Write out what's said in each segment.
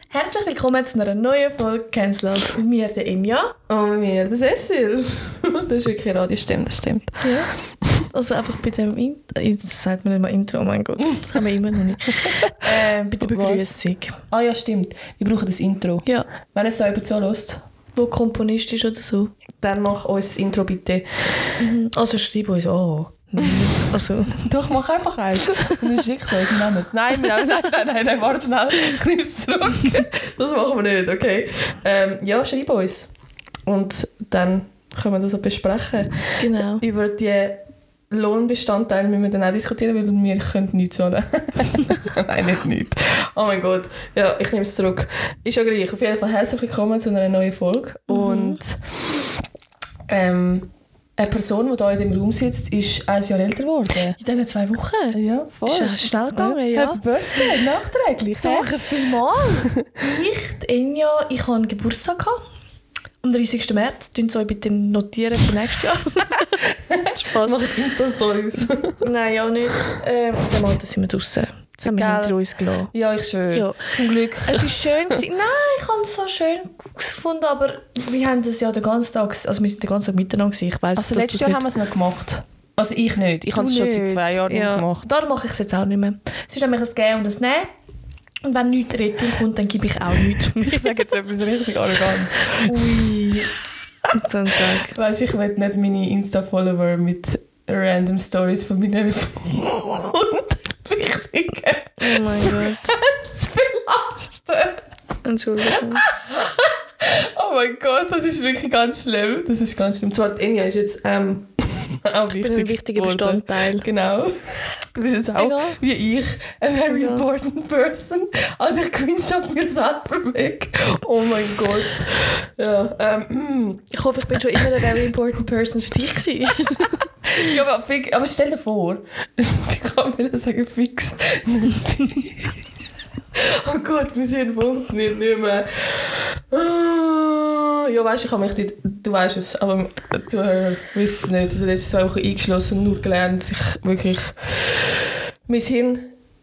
Herzlich willkommen zu einer neuen Folge Cancel Out. Mit mir, der Inja. Und mit mir, der Cecil. Das ist wirklich eine Radiostimme, das stimmt. Ja. Also einfach bei dem das sagt man nicht mal Intro, oh mein Gott, das haben wir immer noch nicht. Bei der Begrüßung. Ah ja, stimmt. Wir brauchen das Intro. Ja. Wenn jetzt da jemand zuhört, wo Komponist ist oder so. dann mach uns das Intro bitte. Also schreib uns an. Also. Doch, mach einfach eins. Und dann schick es uns. Nein, warte schnell. Ich nehme es zurück. Das machen wir nicht, okay? Ja, schreib uns. Und dann können wir das auch besprechen. Genau. Über die Lohnbestandteile müssen wir dann auch diskutieren, weil wir können nichts zahlen. Nein, nicht. Oh mein Gott. Ja, ich nehme es zurück. Ist ja gleich. Auf jeden Fall herzlich willkommen zu einer neuen Folge. Und eine Person, die hier in diesem Raum sitzt, ist 1 Jahr älter geworden. In diesen 2 Wochen? Ja, voll. Ist ja schnell gegangen, ja. Happy Birthday, nachträglich. Danke vielmals. Ich hatte Geburtstag gehabt. Am 30. März. Notieren Sie euch bitte notieren für nächstes Jahr. Spaß. Machen Insta-Stories. Nein, ja nicht. Aus dem Alter sind wir draussen. Das haben wir hinter uns gelassen. Ja, ich schwöre. Ja. Zum Glück. Es war schön. Nein, ich habe es so schön gefunden, aber wir haben das ja den ganzen Tag, also wir sind den ganzen Tag miteinander gewesen. Ich weiss, also letztes Jahr haben wir es noch gemacht. Also ich nicht. Ich habe es schon seit 2 Jahren nicht gemacht. Darum mache ich es jetzt auch nicht mehr. Es ist nämlich ein Gehen und ein Nehmen. Und wenn nichts retour kommt, dann gebe ich auch nichts. Ich sage jetzt etwas richtig arrogant. Ui. Dann sag. Weißt du, ich will nicht meine Insta-Follower mit random Stories von meinen Freunden bewichtigen. Oh mein Gott. Das belasten. Entschuldigung. Oh mein Gott, das ist wirklich ganz schlimm. Das ist ganz schlimm. Zwar, Enya ist jetzt auch wichtig. Ein wichtiger Bestandteil. Genau. Du bist jetzt auch, Egal. wie ich, a very Egal. important person. Also ich screenshot mir selber weg. Oh mein Gott. Ja, Ich hoffe, ich bin schon immer eine very important person für dich gewesen. ja aber stell dir vor, ich kann mir das sagen, fix. Oh Gott, mein Hirn funktioniert nicht mehr. Ja, weißt du, ich habe mich dort, du weißt es, aber du wisst es nicht. Ich habe die letzten 2 Wochen eingeschlossen und nur gelernt, dass ich wirklich... Mein Hirn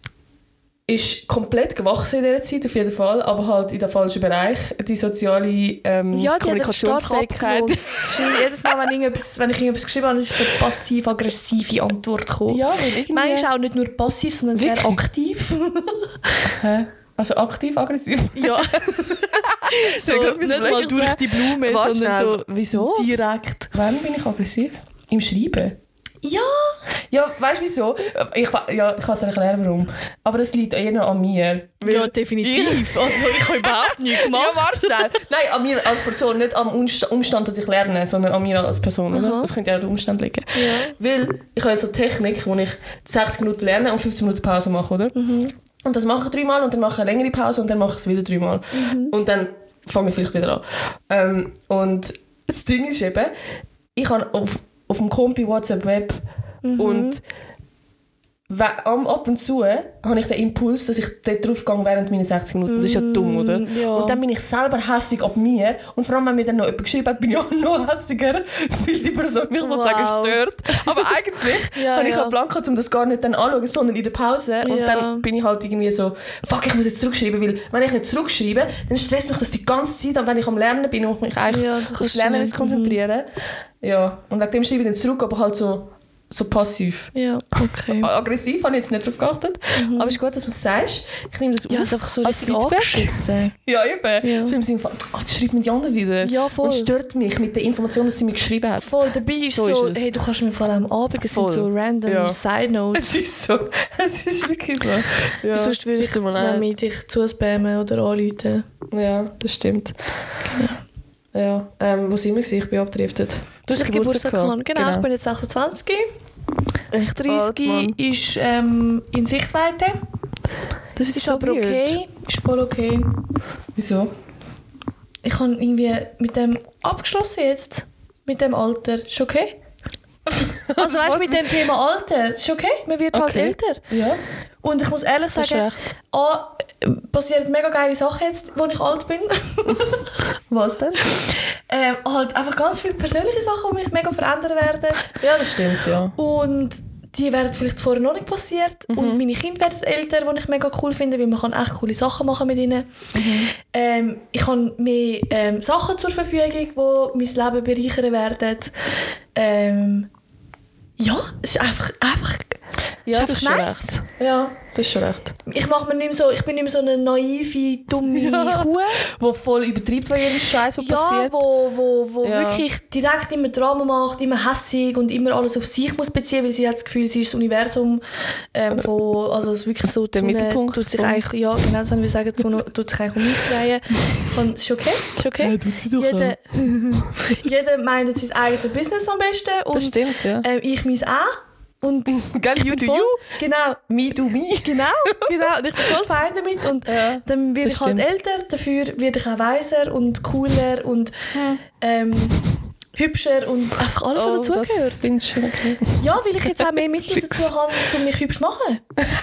ist komplett gewachsen in dieser Zeit, auf jeden Fall, aber halt in den falschen Bereich. Die soziale Kommunikationsfähigkeit. Jedes Mal, wenn ich irgendetwas geschrieben habe, ist so eine passiv-aggressive Antwort gekommen. Ja, weil irgendwie... Nein, ist auch nicht nur passiv, sondern Wirklich? sehr aktiv. Hä? Also aktiv, aggressiv? Ja. So, nicht mal durch die Blume, Warte sondern schnell. so Wieso? direkt. Wann bin ich aggressiv? Im Schreiben? Ja. Ja, weißt du wieso? Ich kann es dir erklären, warum. Aber das liegt eher noch an mir. Ja, definitiv. Also ich habe überhaupt nichts gemacht. Ja, warte schnell. Nein, an mir als Person, nicht am Umstand, dass ich lerne, sondern an mir als Person. Oder? Das könnte ja an den Umstand liegen. Ja. Weil ich habe so eine Technik, wo ich 60 Minuten lerne und 15 Minuten Pause mache, oder? Und das mache ich 3-mal und dann mache ich eine längere Pause und dann mache ich es wieder 3-mal. Und dann fange ich vielleicht wieder an. Und das Ding ist eben, ich habe auf dem Kompi WhatsApp Web und ab und zu habe ich den Impuls, dass ich dort drauf gehe während meiner 60 Minuten. Das ist ja dumm, oder? Ja. Und dann bin ich selber hässig ab mir. Und vor allem, wenn mir dann noch jemand geschrieben hat, bin ich auch noch hässiger, weil die Person mich sozusagen stört. Aber eigentlich habe ich ja Plan gehabt, um das gar nicht dann anzuschauen, sondern in der Pause. Und dann bin ich halt irgendwie so, fuck, ich muss jetzt zurückschreiben, weil wenn ich nicht zurückschreibe, dann stresst mich das die ganze Zeit. Und wenn ich am Lernen bin und mich eigentlich aufs Lernen konzentrieren. Ja, und wegen dem schreibe ich dann zurück, aber halt so passiv. Ja, okay. Aggressiv habe ich jetzt nicht darauf geachtet. Aber es ist gut, dass du es sagst. Ich nehme das Ja, auf es ist einfach so als richtig Feedback. angeschissen. Ja, eben. Ja. So im Sinne von, jetzt schreibt mir die andere wieder. Ja, voll. Und stört mich mit der Information, dass sie mir geschrieben hat. Voll, dabei ist so, ist es. hey, du kannst mir vor allem am Abend, es sind Voll. so random Side Notes. Es ist so. Es ist wirklich so. Ja. Sonst würde ich nämlich dich zuspammen oder anrufen. Ja, das stimmt. Genau. Ja. Wo sind wir gewesen? Ich bin abgedriftet. Du hast Geburtstag gehabt. Genau, ich bin jetzt 26. Das 30 ist in Sichtweite. Das Ist aber okay. Ist voll okay. Wieso? Ich habe irgendwie mit dem abgeschlossen jetzt. Mit dem Alter. Ist okay? Also weißt du, mit dem Thema Alter, ist okay, man wird halt älter. Ja. Und ich muss ehrlich sagen, passieren mega geile Sachen jetzt, wo ich alt bin. Was denn? Halt einfach ganz viele persönliche Sachen, die mich mega verändern werden. Ja, das stimmt, ja. Und die wären vielleicht vorher noch nicht passiert. Und meine Kinder werden älter, die ich mega cool finde, weil man kann echt coole Sachen machen mit ihnen. Ich habe mehr Sachen zur Verfügung, die mein Leben bereichern werden. Ja, es ist einfach ja, ist das ist nice. schon recht. Ja, das ist schon recht. Ich bin nicht mehr so eine naive, dumme Kuh. Wo voll übertreibt, weil jedem Scheiß, was passiert. Wo wirklich direkt immer Drama macht, immer hässig und immer alles auf sich muss beziehen, weil sie hat das Gefühl, sie ist das Universum also es ist wirklich so der Mittelpunkt. Tut sich eigentlich, ja, genau so, wie sagen, tut sich eigentlich um mich drehen. Es ist okay, ist okay. Ja, tut sie doch jeder meint sein eigenes Business am besten. Und, das stimmt, ja. Ich meins auch. Und Gell, you do you, genau, me do me. Genau. Und ich bin voll fein damit. Und dann werde ich halt älter, dafür werde ich auch weiser und cooler und hübscher und einfach alles, was dazugehört. Das finde ich schon okay. Ja, weil ich jetzt auch mehr Mittel dazu habe, um mich hübsch zu machen.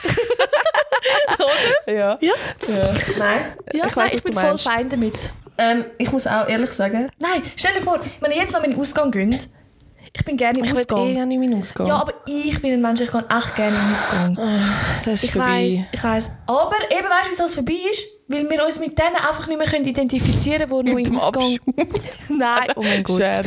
Oder? Ja. Nein, Ja, ich weiss, ich was du bin voll meinst. fein damit. Ich muss auch ehrlich sagen... Nein, stell dir vor, wenn ihr jetzt mal in den Ausgang geht, ich bin gerne im Ausgang. Ich will nicht in meinen Ausgang. Ja, aber ich bin ein Mensch, ich gehe echt gerne im Ausgang. Das ist vorbei. Ich weiss. Aber eben, weißt du, wieso es vorbei ist? Weil wir uns mit denen einfach nicht mehr identifizieren können, die nur im Ausgang... Nein, oh mein Gott. Scherz.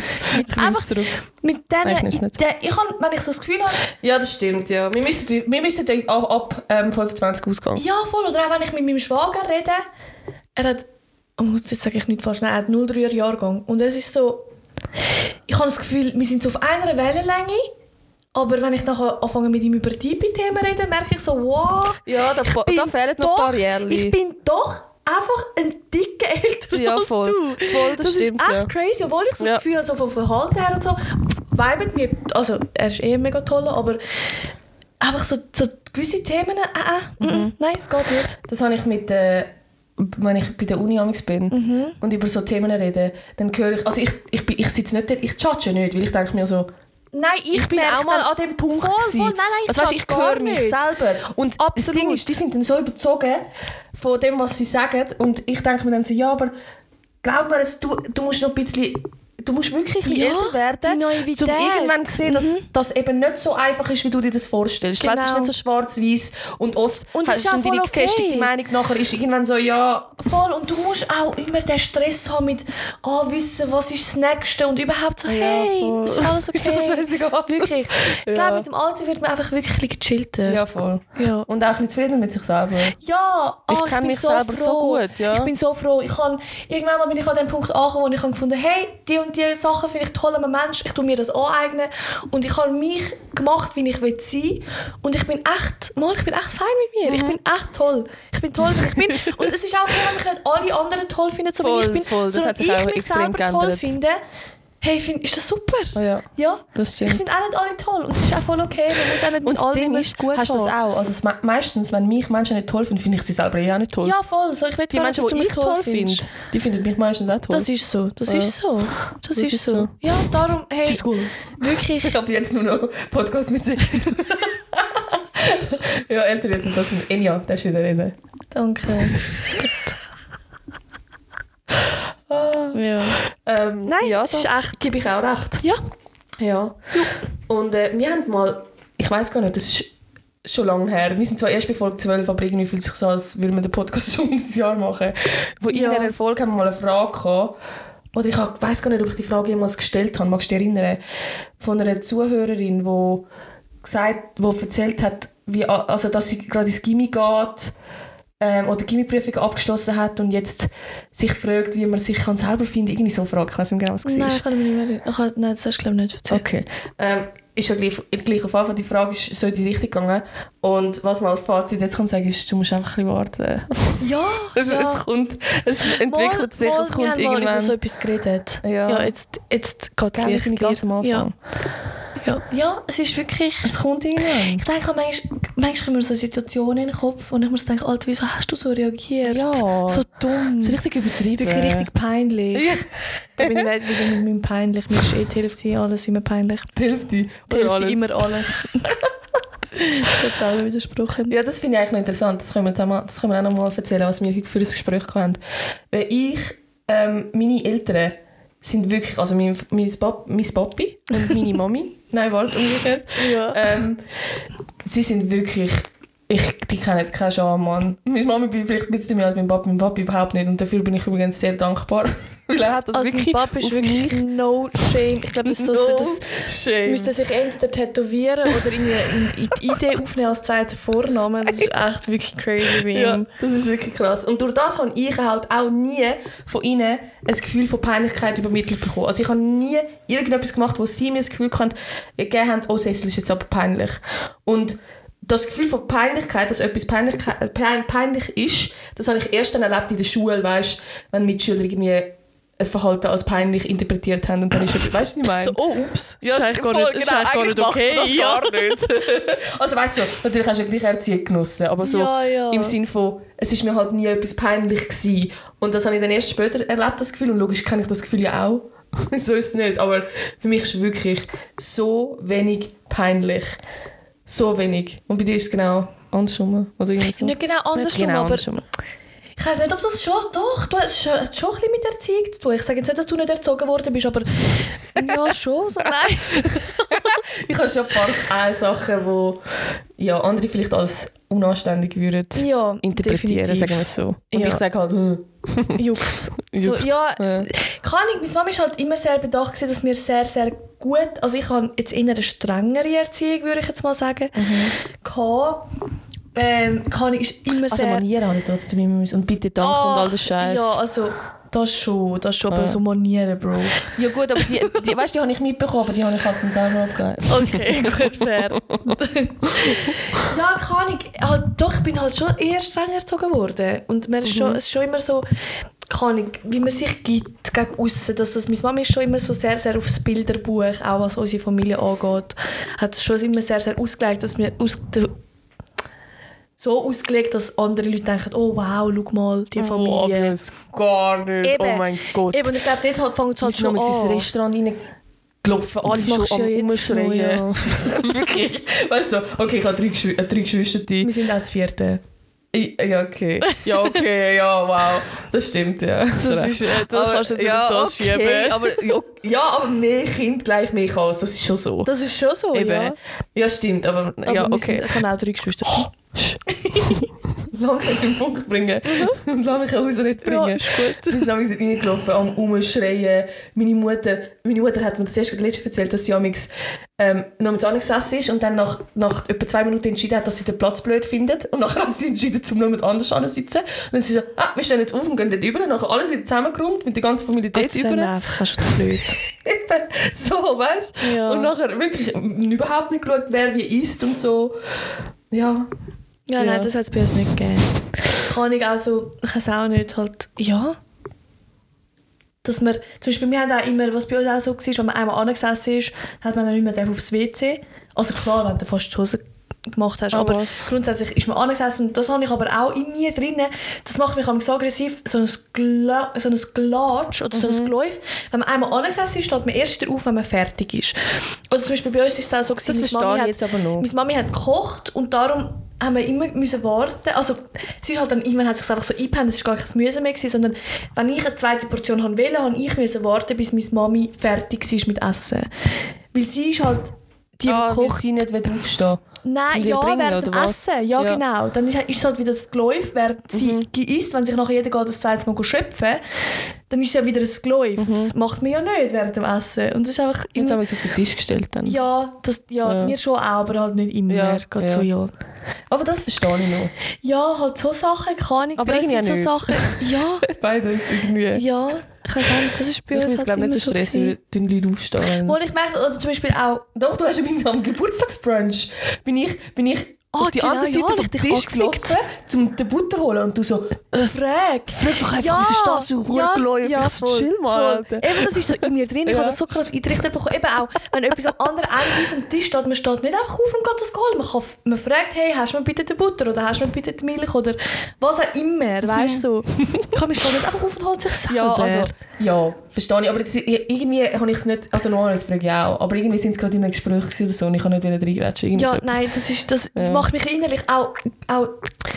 Mit denen... Nein, ich nicht. Wenn ich so das Gefühl habe... Ja, das stimmt, ja. Wir müssen dann ab 25 ausgehen. Ja, voll. Oder auch wenn ich mit meinem Schwager rede. Er hat... Oh, jetzt sage ich nicht falsch. Nein, er hat 03er Jahrgang. Und es ist so... Ich habe das Gefühl, wir sind so auf einer Wellenlänge. Aber wenn ich nachher anfange mit ihm über Type-Themen reden, merke ich so, wow... Ja, da fehlen noch ein paar Jährchen. Ich bin doch einfach ein dicker älter ja, als voll. du. Voll, das stimmt, ist echt crazy. Obwohl ich so das Gefühl habe, so vom Verhalten her und so, vibet mir... Also, er ist mega toll, aber... Einfach so gewisse Themen... Nein, es geht nicht. Das habe ich mit... wenn ich bei der Uni bin und über so Themen rede, dann höre ich... Also ich sitze nicht da, ich judge nicht, weil ich denke mir so... Nein, ich bin auch mal an dem Punkt gewesen. Nein, also, weißt, ich höre mich selber. Und absolut. Das Ding ist, die sind dann so überzogen von dem, was sie sagen. Und ich denke mir dann so, ja, aber glaub mir, du musst noch ein bisschen... Du musst wirklich ein bisschen älter werden, um irgendwann zu sehen, dass das eben nicht so einfach ist, wie du dir das vorstellst. Genau. Die Welt ist nicht so schwarz-weiß und oft hast du deine gefestigte Meinung nachher ist irgendwann so, ja... Voll, und du musst auch immer den Stress haben mit wissen, was ist das Nächste und überhaupt so, hey, ist alles okay. Ist doch scheißegal. Wirklich. Ich glaube, mit dem Alter wird man einfach wirklich gechillter. Ja, voll. Ja. Und auch ein bisschen zufrieden mit sich selber. Ja, ich kenne mich selber so gut. Ja. Ich bin so froh. Irgendwann bin ich an dem Punkt angekommen, wo ich gefunden habe, hey, die und die Sachen finde ich toll an einem Menschen, ich tue mir das aneignen und ich habe mich gemacht, wie ich sein will und ich bin echt fein mit mir, ich bin echt toll, ich bin toll, wie ich bin und es ist auch okay, wenn mich nicht alle anderen toll finden, so wie ich bin, voll. Das hat sich auch extrem geändert. Toll finde, hey, ist das super? Ja, das stimmt. Ich finde auch nicht alle toll und das ist auch voll okay, man muss auch nicht mit allen gut hast du das auch? Also meistens, wenn mich Menschen nicht toll finden, finde ich sie selber auch nicht toll. Ja, voll. So, ich will die Menschen, die ich toll finde, die finden mich meistens auch toll. Das ist so. Das ist so. Ja, darum, hey, wirklich. Ich habe jetzt nur noch Podcast mit sich. Ja, älter wird trotzdem. Enya, darfst du wieder reden. Danke. Ja. Nein, ja, das ist echt, gebe ich auch recht. Ja. Und wir haben mal, ich weiss gar nicht, das ist schon lange her, wir sind zwar erst bei Folge 12, aber irgendwie fühlt es sich so, als würden wir den Podcast schon ein Jahr machen. In dieser Erfolg haben wir mal eine Frage gehabt, oder ich weiss gar nicht, ob ich die Frage jemals gestellt habe, magst du dich erinnern, von einer Zuhörerin, die erzählt hat, dass sie gerade ins Gymi geht, oder Gymi-Prüfung abgeschlossen hat und jetzt sich fragt, wie man sich selber finden kann. Irgendwie so eine Frage, ich weiss nicht genau, was es war. Nein, ich kann mich nicht mehr erinnern. Nein, das hast du, glaube ich, nicht erzählt. Okay. Ist ja gleich auf Anfang die Frage ist so in die Richtung gegangen. Und was man als Fazit jetzt kann sagen, ist, du musst einfach ein bisschen warten. Ja, es entwickelt sich, es kommt irgendwann. Wir haben mal über so etwas geredet. Ja, jetzt geht es richtig ganz am Anfang. Ja, es ist wirklich... Es kommt irgendwann. Ich denke, manchmal kommen mir so Situationen in den Kopf und ich muss denken, Alter, wieso hast du so reagiert? Ja. So dumm. So richtig übertrieben. Wirklich richtig peinlich. Ja. Da bin ich wieder mit meinem peinlich. Mir ist die Hälfte alles immer peinlich. Die Hälfte alles. Immer alles. Jetzt auch widersprochen. Ja, das finde ich eigentlich noch interessant. Das können wir auch noch mal erzählen, was wir heute für ein Gespräch hatten. Weil meine Eltern sind wirklich, also mein Papi und meine Mami, nein, warte, umgekehrt, sie sind wirklich, die kennen keinen Scham, Mann. Meine Mami bin vielleicht ein bisschen mehr als mein Papi überhaupt nicht und dafür bin ich übrigens sehr dankbar. Weil er hat das also wirklich mein Papa ist wirklich no shame. Ich glaube, das ist so, das müsste sich entweder tätowieren oder in die Idee aufnehmen als zweiten Vornamen. Das ist echt wirklich crazy bei ihm. Ja, das ist wirklich krass. Und durch das habe ich halt auch nie von ihnen ein Gefühl von Peinlichkeit übermittelt bekommen. Also ich habe nie irgendetwas gemacht, wo sie mir das Gefühl gegeben haben, oh, Cecil ist jetzt aber peinlich. Und das Gefühl von Peinlichkeit, dass etwas peinlich ist, das habe ich erst dann erlebt in der Schule, weißt, wenn Mitschüler irgendwie ein Verhalten als peinlich interpretiert haben und dann ist es, weißt du, was ich meine? So, oh, ups, das ja, ist eigentlich gar nicht okay. Das gar nicht. Also weißt du, natürlich hast du ja gleich Erziehung genossen, aber so im Sinne von, es ist mir halt nie etwas peinlich gewesen. Und das habe ich dann erst später erlebt, das Gefühl, und logisch kenne ich das Gefühl ja auch. So ist es nicht, aber für mich ist es wirklich so wenig peinlich. So wenig. Und bei dir ist es genau andersrum? Oder so? Nicht genau andersrum, aber ich weiss nicht, ob das schon... Doch, du hast schon ein bisschen mit Erziehung zu tun. Ich sage jetzt nicht, dass du nicht erzogen worden bist, aber ja, schon. So, nein. Ich habe schon ein paar Sachen, die ja, andere vielleicht als unanständig würden interpretieren, definitiv. sagen wir es so. Und ich sage halt... Juckt. So, ja, keine Ahnung, meine Mama war halt immer sehr bedacht, dass wir sehr, sehr gut... Also ich habe jetzt eher eine strengere Erziehung, würde ich jetzt mal sagen, ist immer also sehr... Manieren habe ich trotzdem immer müssen. Und bitte danke und all das Scheiß. Ja, also das schon, aber so Manieren, Bro. Ja gut, aber die weißt, die habe ich mitbekommen, aber die habe ich halt dann selber abgelegt. Okay, gut, fair. Ja, keine Ahnung. Halt, doch, ich bin halt schon eher streng erzogen worden. Und es ist schon immer so... Keine Ahnung, wie man sich gibt gegen aussen. Meine Mama ist schon immer so sehr, sehr aufs Bilderbuch, auch was unsere Familie angeht, hat schon immer sehr, sehr ausgelegt, dass wir so ausgelegt, dass andere Leute denken, oh wow, schau mal, die Familie. Oh, gar nicht. Eben, oh mein Gott. Eben, und ich glaube, dort fängt es halt schon an. Ins Restaurant reingelaufen, alle schon am Umschreien. Ja. Wirklich. Weißt du, okay, ich habe drei Geschwister. Wir sind auch das 4. Ja, okay. Ja, okay, ja, wow. Das stimmt, ja. Das kannst du jetzt nicht auf das schieben. Aber mehr Kind gleich mehr Chaos, das ist schon so. Das ist schon so, eben. Ja. Ja, stimmt, aber ja, okay. Ich habe auch 3 Geschwister. Lass mich auf den Punkt bringen. Und lass mich raus nicht bringen. Ja, ist gut. Wir sind damals reingelaufen, am Umschreien. Meine Mutter hat mir das erst letztens erzählt, dass sie noch mit angesessen ist und dann nach etwa 2 Minuten entschieden hat, dass sie den Platz blöd findet. Und nachher hat sie entschieden, zum noch mit anders anzusitzen. Und dann sie so, wir stehen jetzt auf und gehen dort rüber. Und nachher alles wieder zusammengeräumt, mit der ganzen Familie dort rüber. Das ist einfach schon blöd. So, weißt du? Ja. Und nachher wirklich überhaupt nicht geschaut, wer wie isst und so. Ja. Ja, nein, das hat es bei uns nicht gegeben. Kann ich also, ich kann es auch nicht halt, ja. Dass wir, zum Beispiel, wir haben auch immer, was bei uns auch so war, wenn man einmal angesessen ist, hat man dann nicht mehr aufs WC. Also klar, wenn du fast die Hose gemacht hast, aber grundsätzlich ist man angesessen und das habe ich aber auch in mir drin. Das macht mich so aggressiv, so ein Glatsch oder so ein Gläuf. Wenn man einmal angesessen ist, steht man erst wieder auf, wenn man fertig ist. Oder zum Beispiel bei uns ist es auch so, das verstehe ich jetzt aber noch. Meine Mami hat gekocht und darum haben wir immer warten. Also, sie ist halt dann irgendwann hat sich einfach so eingepennt, es war gar kein Müsse mehr gewesen, sondern wenn ich eine zweite Portion wollte, musste ich warten, bis meine Mami fertig war mit Essen. Weil sie ist halt die kocht. Weil sie nicht aufstehen. Nein, ja, während dem Essen. Ja, genau. Dann ist es halt wieder das Geläuf, während sie isst. Wenn sich nachher jeder geht, das zweite Mal schöpfen, dann ist es ja wieder ein Geläuf. Das macht man ja nicht während dem Essen. Und das ist einfach... Jetzt haben wir es auf den Tisch gestellt dann. Ja, mir schon auch, aber halt nicht immer. Ja. So, ja. Aber das verstehe ich noch. Ja, halt so Sachen kann ich. Aber irgendwie so nicht. Sachen. Ja. Beides irgendwie. Ja, ich weiß nicht, das ist bei uns halt nicht so stressig, wenn die Leute aufstehen. Und ich merke, oder zum Beispiel auch... Doch, du hast ja am Geburtstagsbrunch bin ich auf die andere Seite vom Tisch gelaufen, um den Butter zu holen und du so... Frag doch einfach, was ist das so ruhig chill mal. Eben, das ist so in mir drin. Ich habe das so krass eingerichtet bekommen. Eben auch, wenn etwas am anderen Ende vom Tisch steht, man steht nicht einfach auf und geht das holen. Man fragt, hey, hast du mir bitte die Butter oder hast du mir bitte die Milch oder was auch immer, weißt du? Man steht nicht einfach auf und holt sich selber. Ja, verstehe ich. Aber jetzt, irgendwie habe ich es nicht... Also normalerweise frage ich auch. Aber irgendwie sind es gerade in einem Gespräch oder so und ich kann nicht wieder reingrätschen. Ja, nein, das macht mich innerlich auch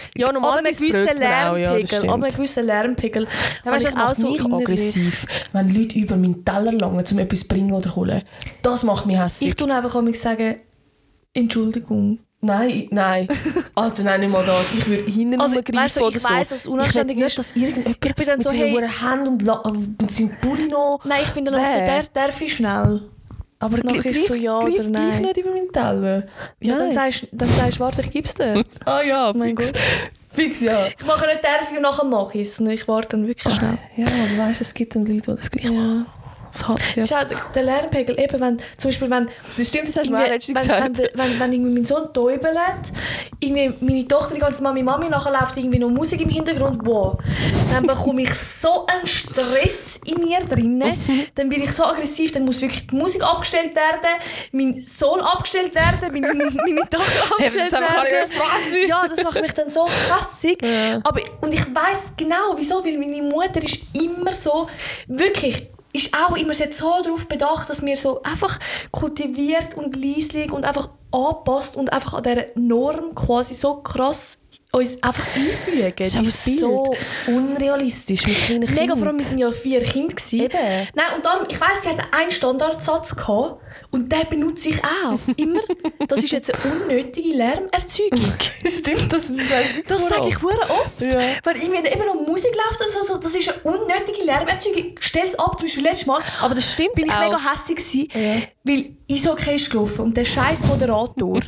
Ja, normalerweise gewissen Lärmpegel. Aber einen gewissen Lärmpegel. Ja, weißt, das macht so mich aggressiv, wenn Leute über meinen Teller langen, um etwas zu bringen oder holen. Das macht mich hässlich. Ich tue einfach sagen, Entschuldigung. Nein. Alter, nein, nicht mal das. Ich würde hinten rumgreifen oder so. Ich weiss, dass es unanständig ist. Dass irgendjemand ich bin dann mit so, seinen Händen und seinen Pulli noch... Nein, ich bin dann auch so, darf ich schnell? Aber ist so ja oder nein. Greif nicht über meinen Teller. Ja, dann sagst du, warte, ich gib's dir. Ah ja, mein Gott. Fix, ja. Ich mache nicht darf und nachher mache ich es. Und ich warte dann wirklich schnell. Ja, aber weißt du, es gibt dann Leute, die das gleich machen. Das hasse ich. Schau, der Lärmpegel, eben wenn, zum Beispiel wenn... Das stimmt, das hast du mir letztens gesagt. Wenn irgendwie mein Sohn täubelt, irgendwie meine Tochter die ganze Mami nachher läuft irgendwie noch Musik im Hintergrund, wow, dann bekomme ich so einen Stress in mir drinnen, dann bin ich so aggressiv, dann muss wirklich die Musik abgestellt werden, mein Sohn abgestellt werden, meine Tochter abgestellt werden. Ja, das macht mich dann so krassig. Ja. Und ich weiss genau, wieso, weil meine Mutter ist immer so, wirklich, ist auch immer so darauf bedacht, dass wir so einfach kultiviert und leislich und einfach anpasst und einfach an dieser Norm quasi so krass uns einfach einfügen. Das ist aber so unrealistisch mit kleinen Kindern. Mega, vor allem, wir waren ja 4 Kinder. Eben. Nein, und darum, ich weiss, sie hatten einen Standardsatz gehabt, und den benutze ich auch. Immer. Das ist jetzt eine unnötige Lärmerzeugung. Stimmt, das sage ich verdammt oft. Ja. Weil wenn eben noch Musik läuft oder so, das ist eine unnötige Lärmerzeugung. Stell es ab, zum Beispiel letztes Mal. Aber das stimmt bin ich auch. mega hässig gewesen, weil Eishockey ist gelaufen und der scheiß Moderator.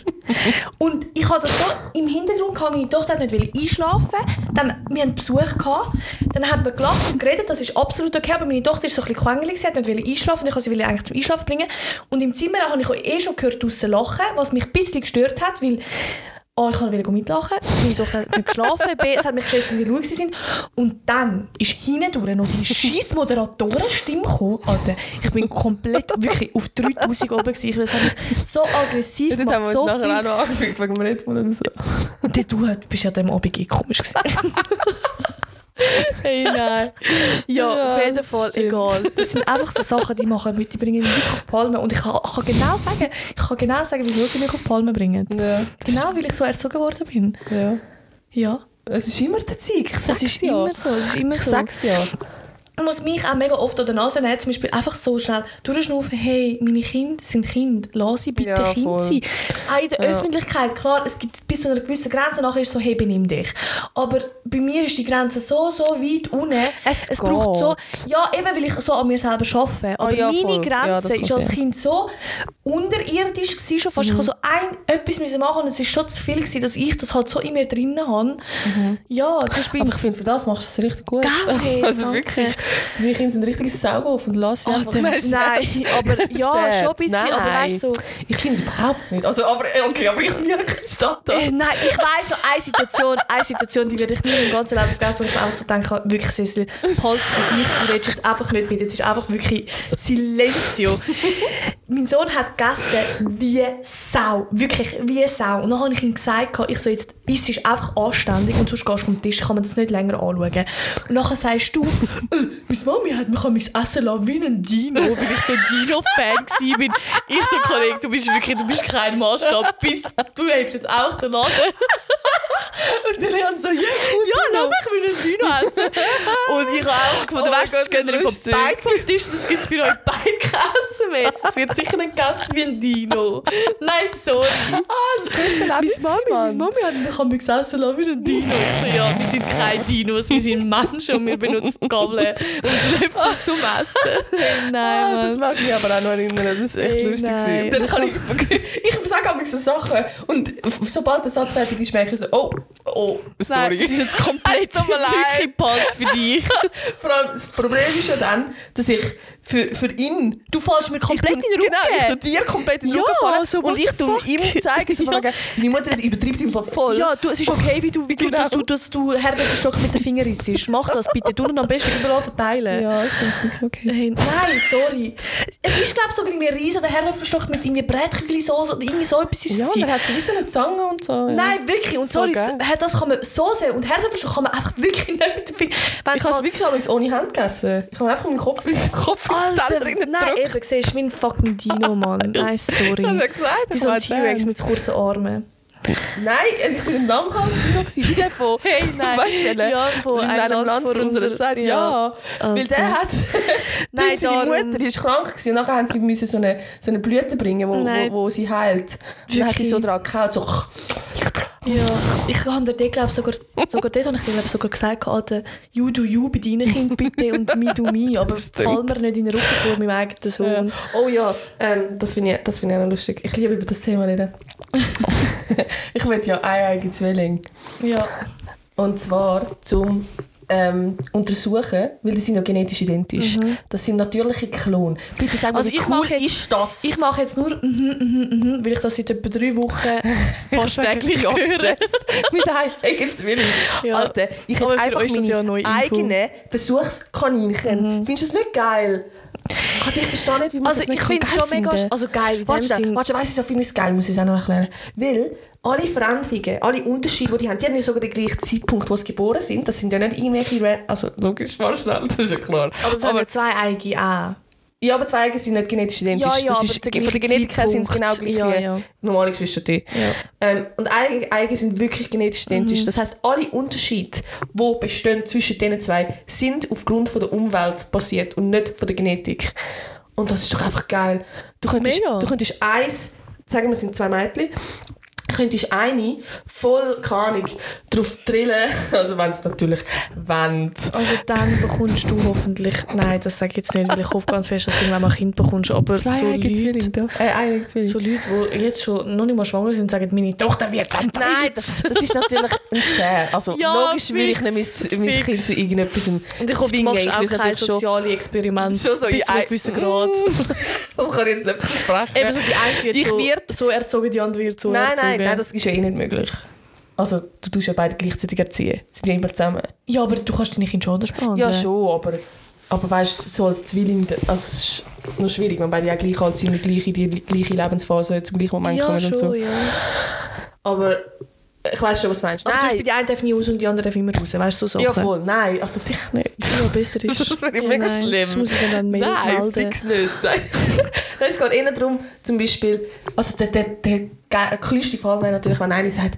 Und ich hatte das so im Hintergrund gehabt, meine Tochter wollte nicht einschlafen. Dann, wir hatten Besuch gehabt. Dann haben wir gelacht und geredet, das ist absolut okay. Aber meine Tochter ist so ein bisschen quengelig, sie wollte nicht einschlafen. Ich wollte sie eigentlich zum Einschlafen bringen. Und im Zimmer habe ich schon gehört draussen lachen, was mich ein bisschen gestört hat, weil ich kann wieder mitlachen, meine Tochter hat nicht geschlafen, es hat mich gestresst, weil wir ruhig waren. Und dann ist hindurch noch die scheiß Moderatorenstimme gekommen. Alter, ich bin komplett wirklich auf 3000 oben gewesen. Das hat mich so aggressiv gemacht. Dann haben wir uns nachher auch noch angefügt, wegen dem Red Bull oder so. Und du bist ja dem Abend komisch gewesen. Hey, nein. Ja, auf jeden Fall, stimmt. Egal. Das sind einfach so Sachen, die bringen mich wirklich auf die Palme. Und ich kann genau sagen, wieso sie mich auf die Palme bringen. Ja. Genau, weil ich so erzogen worden bin. Ja. Ja. Es ist immer der Zeug. Es ist immer so. Ich sag's ja. Ich muss mich auch mega oft an der Nase nehmen, zum Beispiel einfach so schnell durchschnaufen, hey, meine Kinder sind Kinder, lass sie bitte Kind sein. Auch in der Öffentlichkeit, klar, es gibt bis zu einer gewissen Grenze, nachher ist es so, hey, benimm dich. Aber bei mir ist die Grenze so weit unten. Es braucht so, ja, eben weil ich so an mir selber arbeite. Aber meine Grenze ist als Kind so unterirdisch gewesen, schon fast. Ich musste so etwas machen und es war schon zu viel gewesen, dass ich das halt so in mir drin habe. Ja, zum Beispiel. Aber ich finde, für das machst du es richtig gut. Hey, also wirklich. Deine Kinder sind ein richtiges Saugofen und lass sie einfach nicht. Nein, aber ja, schon ein bisschen. Nein. Aber weißt so. Ich finde überhaupt nicht. Also, aber ich habe wirklich Stadt da. Nein, ich weiss noch eine Situation, die werde ich nie im ganzen Leben vergessen, wo ich mir auch so denke, wirklich Cecil, Holz für dich, du redest jetzt einfach nicht mit, jetzt ist einfach wirklich Silenzio. Mein Sohn hat gegessen wie Sau, wirklich wie Sau. Und dann habe ich ihm gesagt, ich so, jetzt isst du einfach anständig und sonst gehst du vom Tisch, kann man das nicht länger anschauen. Und dann sagst du, meine Mami hat mich an mein Essen lassen wie ein Dino, weil ich so Dino-Fan war. Ich so, Kollege, du bist kein Maßstab, du hebst jetzt auch den Laden. Und der Leon so, ja, lass mich wie ein Dino essen. Und ich habe auch gefunden, weißt du, das gehen wir von beiden vom Tisch und es gibt für euch beide Käse mehr. Es wird sicher nicht gegessen wie ein Dino. Nein, sorry. Das beste Erlebnis, meine Mami hat mich an mich essen lassen wie ein Dino. Ich so, ja, wir sind keine Dinos, wir sind Menschen und wir benutzen Gabeln und Löffel zum Essen. Nein, das mag mich aber auch noch erinnern. Das ist echt lustig. Dann kann ich sage auch so Sachen und sobald der Satz fertig ist, merke ich so, oh, sorry. Nein, das ist jetzt komplett wirklich Pals für dich. Vor allem, das Problem ist ja dann, dass ich für ihn... Du fällst mir komplett in den Rücken. Genau, ich tue dir komplett in den Rücken fallen so, und ich tue ihm zeigen, so deine Mutter übertreibt ihm voll. Ja, es ist okay, wie du Herbert den Stock mit den Fingern isst. Mach das bitte. Du ihn am besten überall verteilen. Ja, ich finde es wirklich okay. Hey, nein, sorry. Es ist, glaube ich, sogar irgendwie riesen der Herbert verstockt mit irgendwie Brätkügel-Sauce oder irgendwie so etwas. Ja, man hat so wie so eine Zange und so. Ja. Nein, wirklich. Und sorry, das kann man so sehen. Und Herbert verstockt kann man einfach wirklich nicht mit den Fingern. Ich habe es wirklich ohne Hand gegessen. Ich habe einfach meinen Kopf in den Kopf nein, eben, siehst du, wie ein fucking Dino, Mann. Nein, sorry. Ich habe gesagt, wie so ein T-Rex mit kurzen Armen. Nein, ich war im Langhals-Kino, wie der von... Hey, nein. Weißt du, Ja, von in einem Land vor unserer Zeit. Ja. Weil der hat... Nein, seine Mutter die ist krank gewesen, und nachher mussten sie so eine Blüte bringen, wo sie heilt. Und dann hat sie so dran gehauen, so... Ja, ich habe dir, glaube sogar dort habe ich dir sogar gesagt, Alter, you do you bei deinen Kindern bitte und me do me, aber fall mir nicht in den Rücken vor meinem eigenen Sohn. Ja. Oh ja, das finde ich auch noch lustig. Ich liebe über das Thema reden. Ich will ja eigen Zwilling. Ja. Und zwar zum untersuchen, weil die sind ja genetisch identisch. Das sind natürliche Klone. Bitte sag mir, wie cool ist das? Ich mache jetzt nur weil ich das seit etwa 3 Wochen fast täglich höre. Mit eigenen Zwilling. Ja. Alter, ich habe einfach meine eigenen Versuchskaninchen. Findest du das nicht geil? Ich verstehe nicht, wie man das nicht geil findet. Also ich finde es schon mega geil in dem Sinn. Warte, weißt du, so finde ich es geil, muss ich es auch noch erklären. Weil alle Veränderungen, alle Unterschiede, die haben ja sogar den gleichen Zeitpunkt, wo sie geboren sind. Das sind ja nicht irgendwelche... Also logisch, fahr schnell, das ist ja klar. Aber das haben ja 2 Eigene auch. Ja, aber 2 Eigene sind nicht genetisch identisch. Ja, das ist, von der Genetik her sind es genau gleich wie normale Geschwister. Ja. Und Eigene sind wirklich genetisch identisch. Das heisst, alle Unterschiede, die bestehen zwischen diesen 2, sind aufgrund von der Umwelt passiert und nicht von der Genetik. Und das ist doch einfach geil. Du könntest eins, sagen wir, es sind 2 Mädchen, könntest eine voll, keine Ahnung, drauf drillen, also wenn es natürlich wollen. Also dann bekommst du hoffentlich, nein, das sage ich jetzt nicht, weil ich hoffe ganz fest, dass du irgendwann mal ein Kind bekommst, aber so Leute, die jetzt schon noch nicht mal schwanger sind, sagen, meine Tochter wird dann Nein, das ist natürlich ein Share. Also ja, logisch würde ich nicht mein Kind zu irgendetwas zwingen. Und ich hoffe, du machst auch keine soziale Experimente so bis zu einem gewissen Grad. Das kann ich jetzt nicht versprechen. Eben so, die eine wird so erzogen, die andere wird so erzogen. Nein, das ist ja eh nicht möglich. Also, du tust ja beide gleichzeitig erziehen. Sie sind ja immer zusammen. Ja, aber du kannst deine Kinder schon anders behandeln. Ja, schon, aber weißt du, so als Zwilling, also es ist noch schwierig, wenn beide ja gleich alt sind und die gleiche Lebensphase zum gleichen Moment kommen schon, und so. Ja. Aber ich weiss schon, was du meinst. Aber zum Beispiel die eine darf nie raus und die andere darf immer raus, weißt du, so Sachen? Ja, voll. Nein, also sicher nicht. Ja, besser ist. Das wäre mega schlimm. Das muss ich dann melden. Nein, fix nicht. Nein. Es geht eher darum, zum Beispiel, also der coolste Fall wäre natürlich, wenn einer sagt,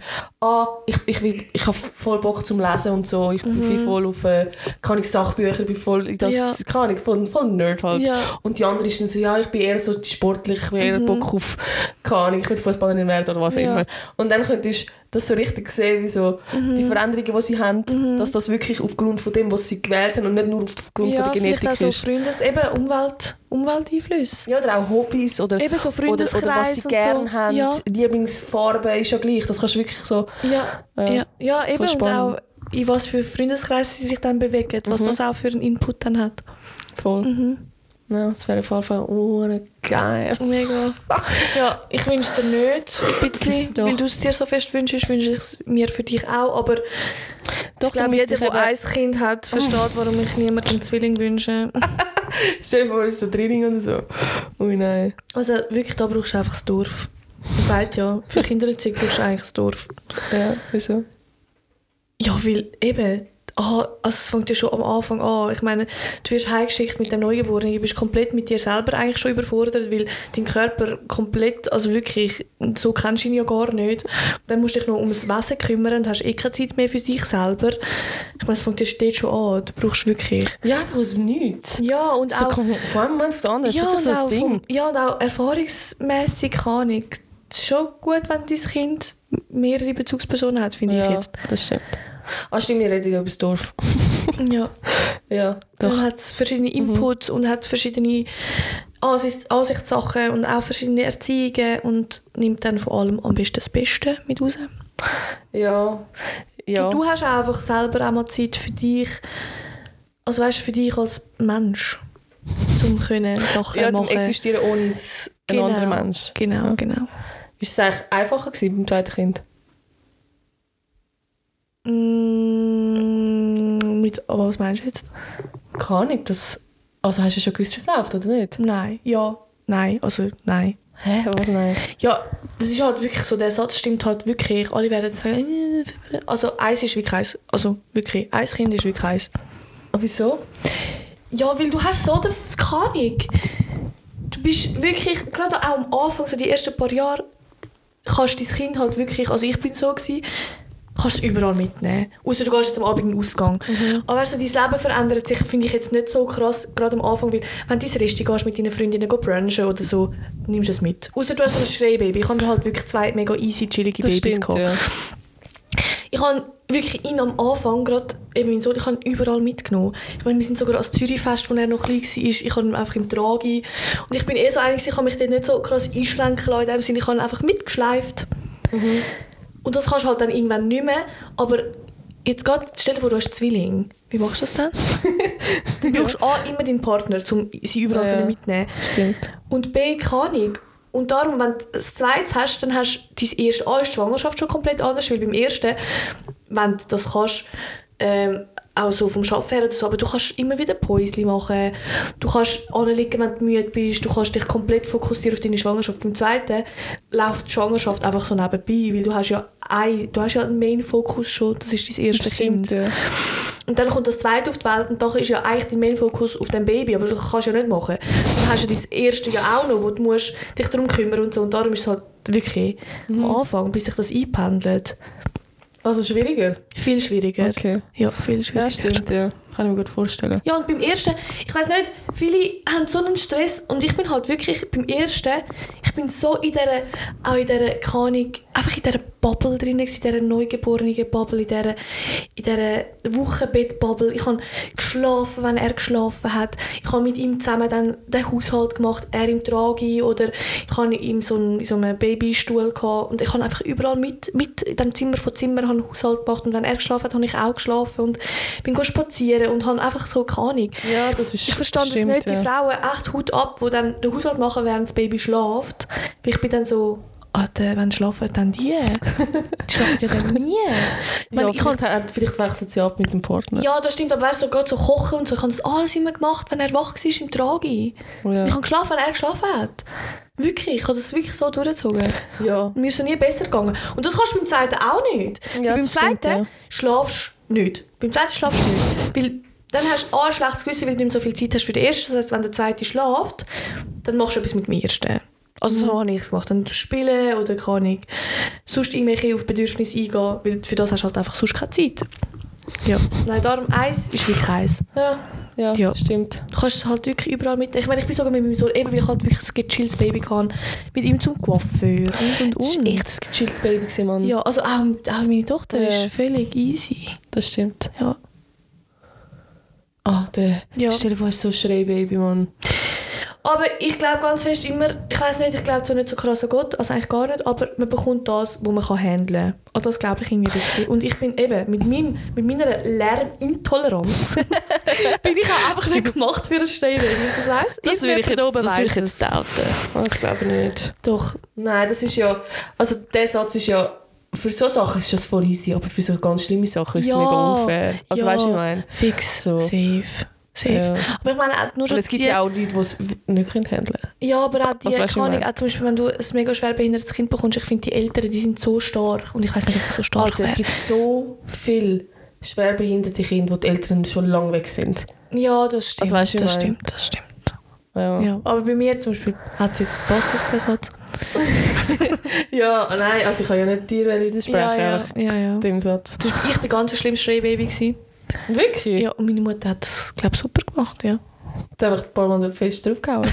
ich habe voll Bock zum Lesen und so, ich bin voll auf Sachbücher, ich bin voll in das, voll Nerd halt. Ja. Und die andere ist dann so, ich bin eher so sportlich, ich habe eher Bock auf, ich will Fußballerin werden oder was immer. Und dann könntest du das so richtig sehen, wie so die Veränderungen, die sie haben, dass das wirklich aufgrund von dem, was sie gewählt haben und nicht nur aufgrund von der Genetik ist. Ja, vielleicht auch so Umwelteinflüsse. Ja, oder auch Hobbys oder, eben so oder was sie gerne haben. Ja. Lieblingsfarbe ist ja gleich. Das kannst du wirklich so... Ja, eben. Und auch in was für Freundeskreis sie sich dann bewegen, was das auch für einen Input dann hat. Voll. Ja, das wäre auf jeden Fall geil. Mega. Ja, ich wünsche dir nicht ein bisschen, weil du es dir so fest wünschst, wünsche ich es mir für dich auch, aber doch, ich glaube, jeder, der ein Kind hat, versteht, warum ich niemandem einen Zwilling wünsche. Stell dir vor, so Training oder so. Ui, nein. Also wirklich, da brauchst du einfach das Dorf. Man sagt ja, für Kindererziehung brauchst du eigentlich das Dorf. Ja, wieso? Ja, weil eben... also es fängt ja schon am Anfang an. Ich meine, du wirst heimgeschickt mit dem Neugeborenen, du bist komplett mit dir selber eigentlich schon überfordert, weil dein Körper komplett, also wirklich, so kennst du ihn ja gar nicht. Dann musst du dich noch um das Wesen kümmern und hast keine Zeit mehr für dich selber. Ich meine, es fängt ja dort schon an. Du brauchst wirklich... Ja, einfach aus dem Nichts. Ja, und so auch... Von einem Moment auf den anderen, das ist so ein Ding. Ja, und auch erfahrungsmässig kann ich. Es ist schon gut, wenn dein Kind mehrere Bezugspersonen hat, finde ich jetzt. Ja, das stimmt. Stimmt, wir reden ja über das Dorf. Ja. Ja, doch. Man hat verschiedene Inputs und hat verschiedene Ansichtssachen und auch verschiedene Erziehungen und nimmt dann vor allem am besten das Beste mit raus. Ja. Und du hast auch einfach selber auch mal Zeit für dich, also weißt du, für dich als Mensch, um können Sachen machen. Ja, zum Existieren ohne einen anderen Mensch. Genau. Ist es eigentlich einfacher gewesen beim zweiten Kind? Was meinst du jetzt? Keine Ahnung, also hast du schon gewusst, wie es läuft, oder nicht? Nein. Nein. Hä, was nein? Ja, das ist halt wirklich so, der Satz stimmt halt wirklich. Alle werden sagen, also eins ist wirklich eins. Also wirklich, ein Kind ist wirklich eins. Und wieso? Ja, weil du hast so keine Ahnung. Du bist wirklich, gerade auch am Anfang, so die ersten paar Jahre, kannst dein Kind halt wirklich, also ich bin so gewesen, kannst du überall mitnehmen. Ausser du gehst jetzt am Abend in den Ausgang. Aber weißt du, dein Leben verändert sich, finde ich jetzt nicht so krass, gerade am Anfang, weil wenn du ins Restaurant gehst mit deinen Freundinnen brunchen oder so, nimmst du es mit. Ausser du hast so ein Schreibaby. Ich habe halt wirklich 2 mega easy, chillige Babys gehabt. Ja. Ich habe wirklich ihn am Anfang, gerade eben mein Sohn, ich habe ihn überall mitgenommen. Ich meine, wir sind sogar ans Zürichfest, als er noch klein war, ich habe ihn einfach im Tragi. Und ich bin so eigentlich, ich habe mich dort nicht so krass einschränken lassen, in dem Sinne, ich habe ihn einfach mitgeschleift. Und das kannst du halt dann irgendwann nicht mehr. Aber jetzt stell dir vor, du hast Zwillinge. Wie machst du das dann? Du brauchst A, immer deinen Partner, um sie überall mitnehmen. Stimmt. Und B, keine Ahnung. Und darum, wenn du das Zweite hast, dann hast du dein erste A, ist die Schwangerschaft schon komplett anders, weil beim Ersten, wenn du das kannst, auch so vom Arbeiten her oder so, aber du kannst immer wieder Päuschen machen, du kannst anliegen, wenn du müde bist, du kannst dich komplett fokussieren auf deine Schwangerschaft. Beim Zweiten läuft die Schwangerschaft einfach so nebenbei, weil du hast ja einen Main-Fokus schon, das ist dein erste Kind. Ja. Und dann kommt das Zweite auf die Welt und da ist ja eigentlich dein Main-Fokus auf dem Baby, aber das kannst du ja nicht machen. Dann hast du ja dein erste ja auch noch, wo du musst dich darum kümmern und so, und darum ist es halt wirklich am Anfang, bis sich das einpendelt. Also schwieriger? Viel schwieriger. Okay. Ja, viel schwieriger. Ja, stimmt, ja. Kann ich mir gut vorstellen. Ja, und beim Ersten, ich weiss nicht, viele haben so einen Stress und ich bin halt wirklich beim Ersten, ich bin so in dieser Kanik, einfach in dieser Bubble drin, in dieser neugeborenen Bubble, in dieser Wochenbett-Bubble. Ich habe geschlafen, wenn er geschlafen hat. Ich habe mit ihm zusammen dann den Haushalt gemacht, er im Tragi, oder ich habe ihm so einen Babystuhl gehabt und ich habe einfach überall mit in dem Zimmer von Zimmer einen Haushalt gemacht, und wenn er geschlafen hat, habe ich auch geschlafen und bin spazieren und habe einfach so keine Ahnung. Ja, das ist, ich verstehe das nicht, die Frauen echt Hut ab, die dann den Haushalt machen, während das Baby schläft. Ich bin dann so, Alter, wenn schlafen, dann die. Die schlafen ja dann nie. Vielleicht wechselt sie ab mit dem Partner. Ja, das stimmt, aber weißt du, so, gerade so kochen und so, ich habe das alles immer gemacht, wenn er wach war im Tragi. Ja. Ich habe geschlafen, wenn er geschlafen hat. Wirklich, ich habe das wirklich so durchgezogen. Ja. Mir ist es nie besser gegangen. Und das kannst du beim Zweiten auch nicht. Ja, beim Zweiten schlafst du nicht. Beim Zweiten schlafst du nicht. Weil dann hast du ein schlechtes Gewissen, weil du nicht mehr so viel Zeit hast für den Ersten. Das heisst, wenn der Zweite schläft, dann machst du etwas mit dem Ersten. Also so habe ich es gemacht. Dann spielen oder kann ich sonst irgendwelche auf Bedürfnisse eingehen, weil für das hast du halt einfach sonst keine Zeit. Ja. Nein, darum eins ist wirklich eins. Ja, stimmt. Du kannst es halt wirklich überall mitnehmen. Ich meine, ich bin sogar mit meinem Sohn, eben weil ich halt wirklich ein gechilltes Baby hatte, mit ihm zum Coiffeur und. Das war echt ein gechilltes Baby, Mann. Ja, also auch meine Tochter ist völlig easy. Das stimmt. Ja. Stell dir vor, so ein Schreibaby, Mann. Aber ich glaube ganz fest immer, ich weiss nicht, ich glaube so nicht so krass an Gott, also eigentlich gar nicht, aber man bekommt das, was man handeln kann. Und das glaube ich irgendwie ein bisschen. Und ich bin eben, mit meiner Lärmintoleranz bin ich auch einfach nicht gemacht für ein Schreibaby. Das weiss das will ich jetzt doubten. Das glaube ich nicht. Doch. Nein, das ist ja, also der Satz ist ja, für so Sachen ist das voll easy, aber für so ganz schlimme Sachen ist es mega unfair. Also weißt du, was ich meine? Fix, so. Safe. Ja. Aber ich meine, nur schon es gibt ja auch Leute, die es nicht handeln können. Ja, aber auch die kann ich, auch zum Beispiel, wenn du ein mega schwer behindertes Kind bekommst, ich finde, die Eltern, die sind so stark. Und ich weiss nicht, ob ich so stark wäre. Es gibt so viele schwerbehinderte Kinder, wo die Eltern schon lange weg sind. Ja, das stimmt. Also, weißt du, das stimmt. Ja. Aber bei mir zum Beispiel hat es passt jetzt der Satz. Ja, nein, also ich kann ja nicht dir widersprechen. Ja. Dem Satz. Ich war ganz ein schlimmes Schreibaby gewesen. Wirklich? Ja, und meine Mutter hat das, glaube ich, super gemacht, ja. Da habe ich ein paar Mal fest draufgehauen.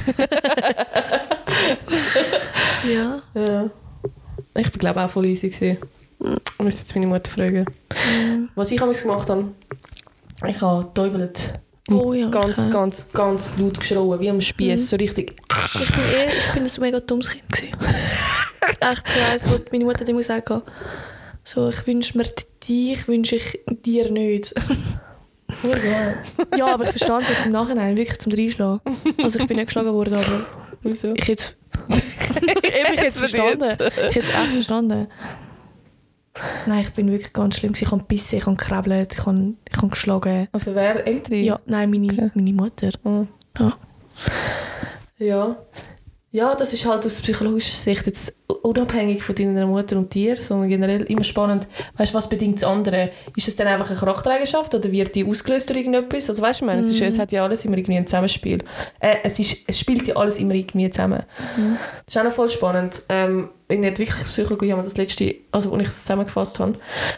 Ja. Ich war, glaube ich, auch voll easy gewesen. Ich müsste jetzt meine Mutter fragen. Was ich damals gemacht habe, ich habe getäubelt. Oh ja, ganz laut geschrauen, wie am Spiess, so richtig. Ich bin ein mega dummes Kind gewesen. Echt so eins, meine Mutter hat immer gesagt, so, ich wünsche mir dich, wünsche ich dir nicht. Ja, aber ich verstehe es jetzt im Nachhinein, wirklich zum Reinschlagen. Also ich bin nicht geschlagen worden, aber wieso? Ich hätte es verstanden. Ich hätte es echt verstanden. Nein, ich bin wirklich ganz schlimm. Ich habe gebissen, ich habe gekrebelt, ich habe geschlagen. Also wer? Ältere? Ja, nein, meine Mutter. Ja. Ja, das ist halt aus psychologischer Sicht jetzt unabhängig von deiner Mutter und dir, sondern generell immer spannend. Weißt du, was bedingt das andere? Ist es dann einfach eine Charaktereigenschaft oder wird die ausgelöst durch irgendetwas? Also weißt du, ich meine, es hat ja alles immer irgendwie ein Zusammenspiel. Es spielt ja alles immer irgendwie zusammen. Das ist auch noch voll spannend. In der Entwicklungspsychologie haben wir das letzte, also als ich es zusammengefasst habe,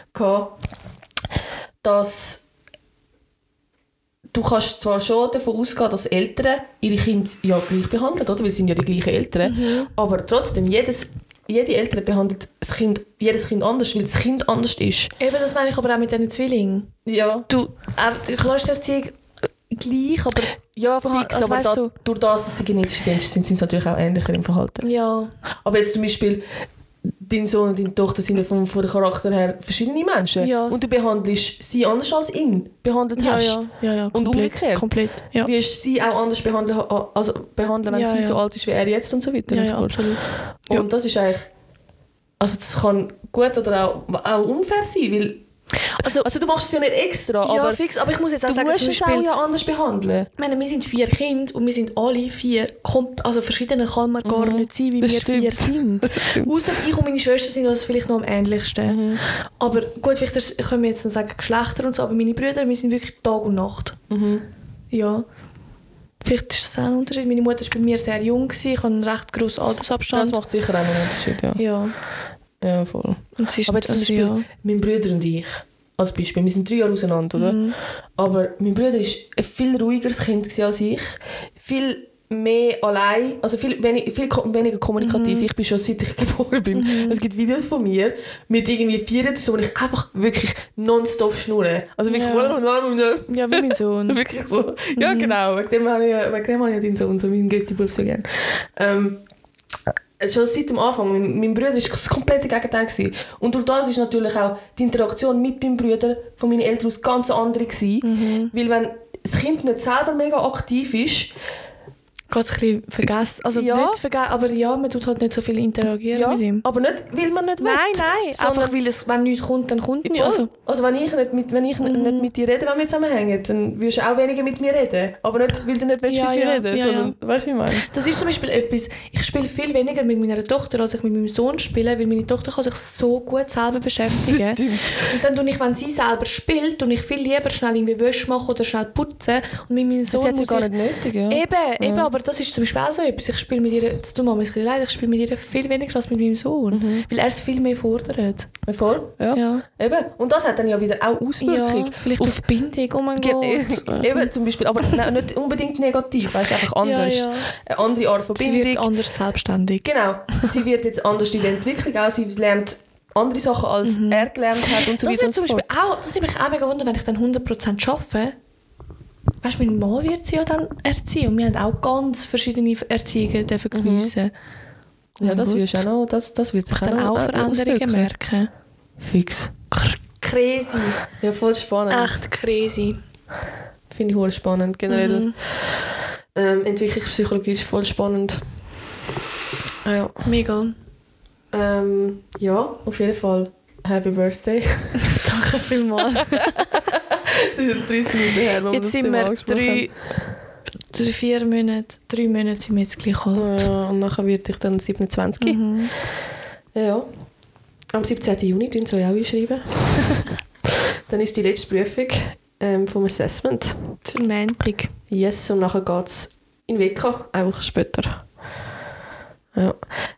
dass du kannst zwar schon davon ausgehen, dass Eltern ihre Kinder ja gleich behandeln, oder? Weil sie sind ja die gleichen Eltern. Aber trotzdem, jede Eltern behandelt jedes Kind anders, weil das Kind anders ist. Eben, das meine ich aber auch mit diesen Zwillingen. Ja. Du lässt die Erziehung gleich, aber... Ja, fix, also aber durch das, dass sie genetisch identisch sind, sind sie natürlich auch ähnlicher im Verhalten. Ja. Aber jetzt zum Beispiel... Dein Sohn und deine Tochter sind von der Charakter her verschiedene Menschen. Ja. Und du behandelst sie anders als ihn behandelt hast. Ja, und umgekehrt. Komplett, ja. Wie ist sie auch anders behandeln, wenn sie so alt ist wie er jetzt und so weiter. Ja, absolut. Und das ist eigentlich... Also das kann gut oder auch unfair sein, weil... Also du machst es ja nicht extra, ja, aber, fix, aber ich muss jetzt auch sagen, du musst es auch ja anders behandeln. Ich meine, wir sind 4 Kinder und wir sind alle 4, also verschiedene kann man gar nicht sein, wie wir 4 sind. Außer ich und meine Schwester sind uns vielleicht noch am ähnlichsten. Aber gut, vielleicht können wir jetzt noch sagen Geschlechter und so, aber meine Brüder, wir sind wirklich Tag und Nacht. Ja. Vielleicht ist das auch ein Unterschied. Meine Mutter war bei mir sehr jung, ich habe einen recht grossen Altersabstand. Das macht sicher auch einen Unterschied, ja. Ja, voll. Aber jetzt zum Beispiel, mein Bruder und ich, als Beispiel, wir sind 3 Jahre auseinander, oder? Aber mein Bruder war ein viel ruhigeres Kind als ich, viel mehr allein, also viel weniger kommunikativ. Ich bin schon seit ich geboren bin. Es gibt Videos von mir mit irgendwie 4 oder so, wo ich einfach wirklich nonstop schnurre. Also wirklich ja, wie mein Sohn. Wirklich so. Ja, genau. Wegen dem habe ich deinen Sohn, so meinen Götti-Bub so gerne. Schon seit dem Anfang. Mein Bruder war das komplette Gegenteil. Und durch das ist natürlich auch die Interaktion mit meinem Bruder von meinen Eltern aus ganz andere gewesen. Weil wenn das Kind nicht selber mega aktiv ist, geht es ein bisschen vergessen. Also nicht vergessen, aber ja, man tut halt nicht so viel interagieren mit ihm. Aber nicht, weil man nicht will. Nein, einfach weil wenn nichts kommt, dann kommt nichts. Also wenn ich nicht mit dir rede, wenn wir zusammenhängen, dann wirst du auch weniger mit mir reden. Aber nicht, weil du nicht willst mit mir reden, sondern, weißt du, wie ich meine? Das ist zum Beispiel etwas, ich spiele viel weniger mit meiner Tochter, als ich mit meinem Sohn spiele, weil meine Tochter kann sich so gut selber beschäftigen. Das stimmt. Und dann tue ich, wenn sie selber spielt, tue ich viel lieber schnell irgendwie Wäsche machen oder schnell putzen. Und mit meinem Sohn das hat sie gar nicht nötig, ja. Eben, aber das ist zum Beispiel auch so etwas. Ich spiele mit ihr, das tut mir ein bisschen leid, ich spiele mit ihr viel weniger als mit meinem Sohn. Weil er es viel mehr fordert. Voll? Ja. Eben. Und das hat dann ja wieder auch Auswirkungen. Ja, vielleicht auf die Bindung, oh mein Gott. Eben, zum Beispiel, aber nicht unbedingt negativ, weißt, einfach anders. Ja. Eine andere Art von Bindung. Sie wird anders selbstständig. Genau. Sie wird jetzt anders in der Entwicklung auch. Sie lernt andere Sachen, als er gelernt hat und so weiter. Das würde mich auch mega wundern, wenn ich dann 100% arbeite. Weißt du, mein Mann wird sie ja dann erziehen und wir haben auch ganz verschiedene Erziehungen geniessen. Ja, das wird sich dann auch Veränderungen merken. Fix. Crazy. Ja, voll spannend. Echt crazy. Finde ich voll spannend. Generell Entwicklungspsychologie ist voll spannend. Ja, mega. Ja, auf jeden Fall. Happy Birthday. Danke vielmals. Das ist 30 Minuten her, wo jetzt sind wir 3 Monate sind wir jetzt gleich alt. Ja, und nachher werde ich dann 27. Ja. Am 17. Juni tun sie auch einschreiben. Dann ist die letzte Prüfung vom Assessment. Für Montag. Yes, und nachher geht es in Weka, eine Woche später. Ja.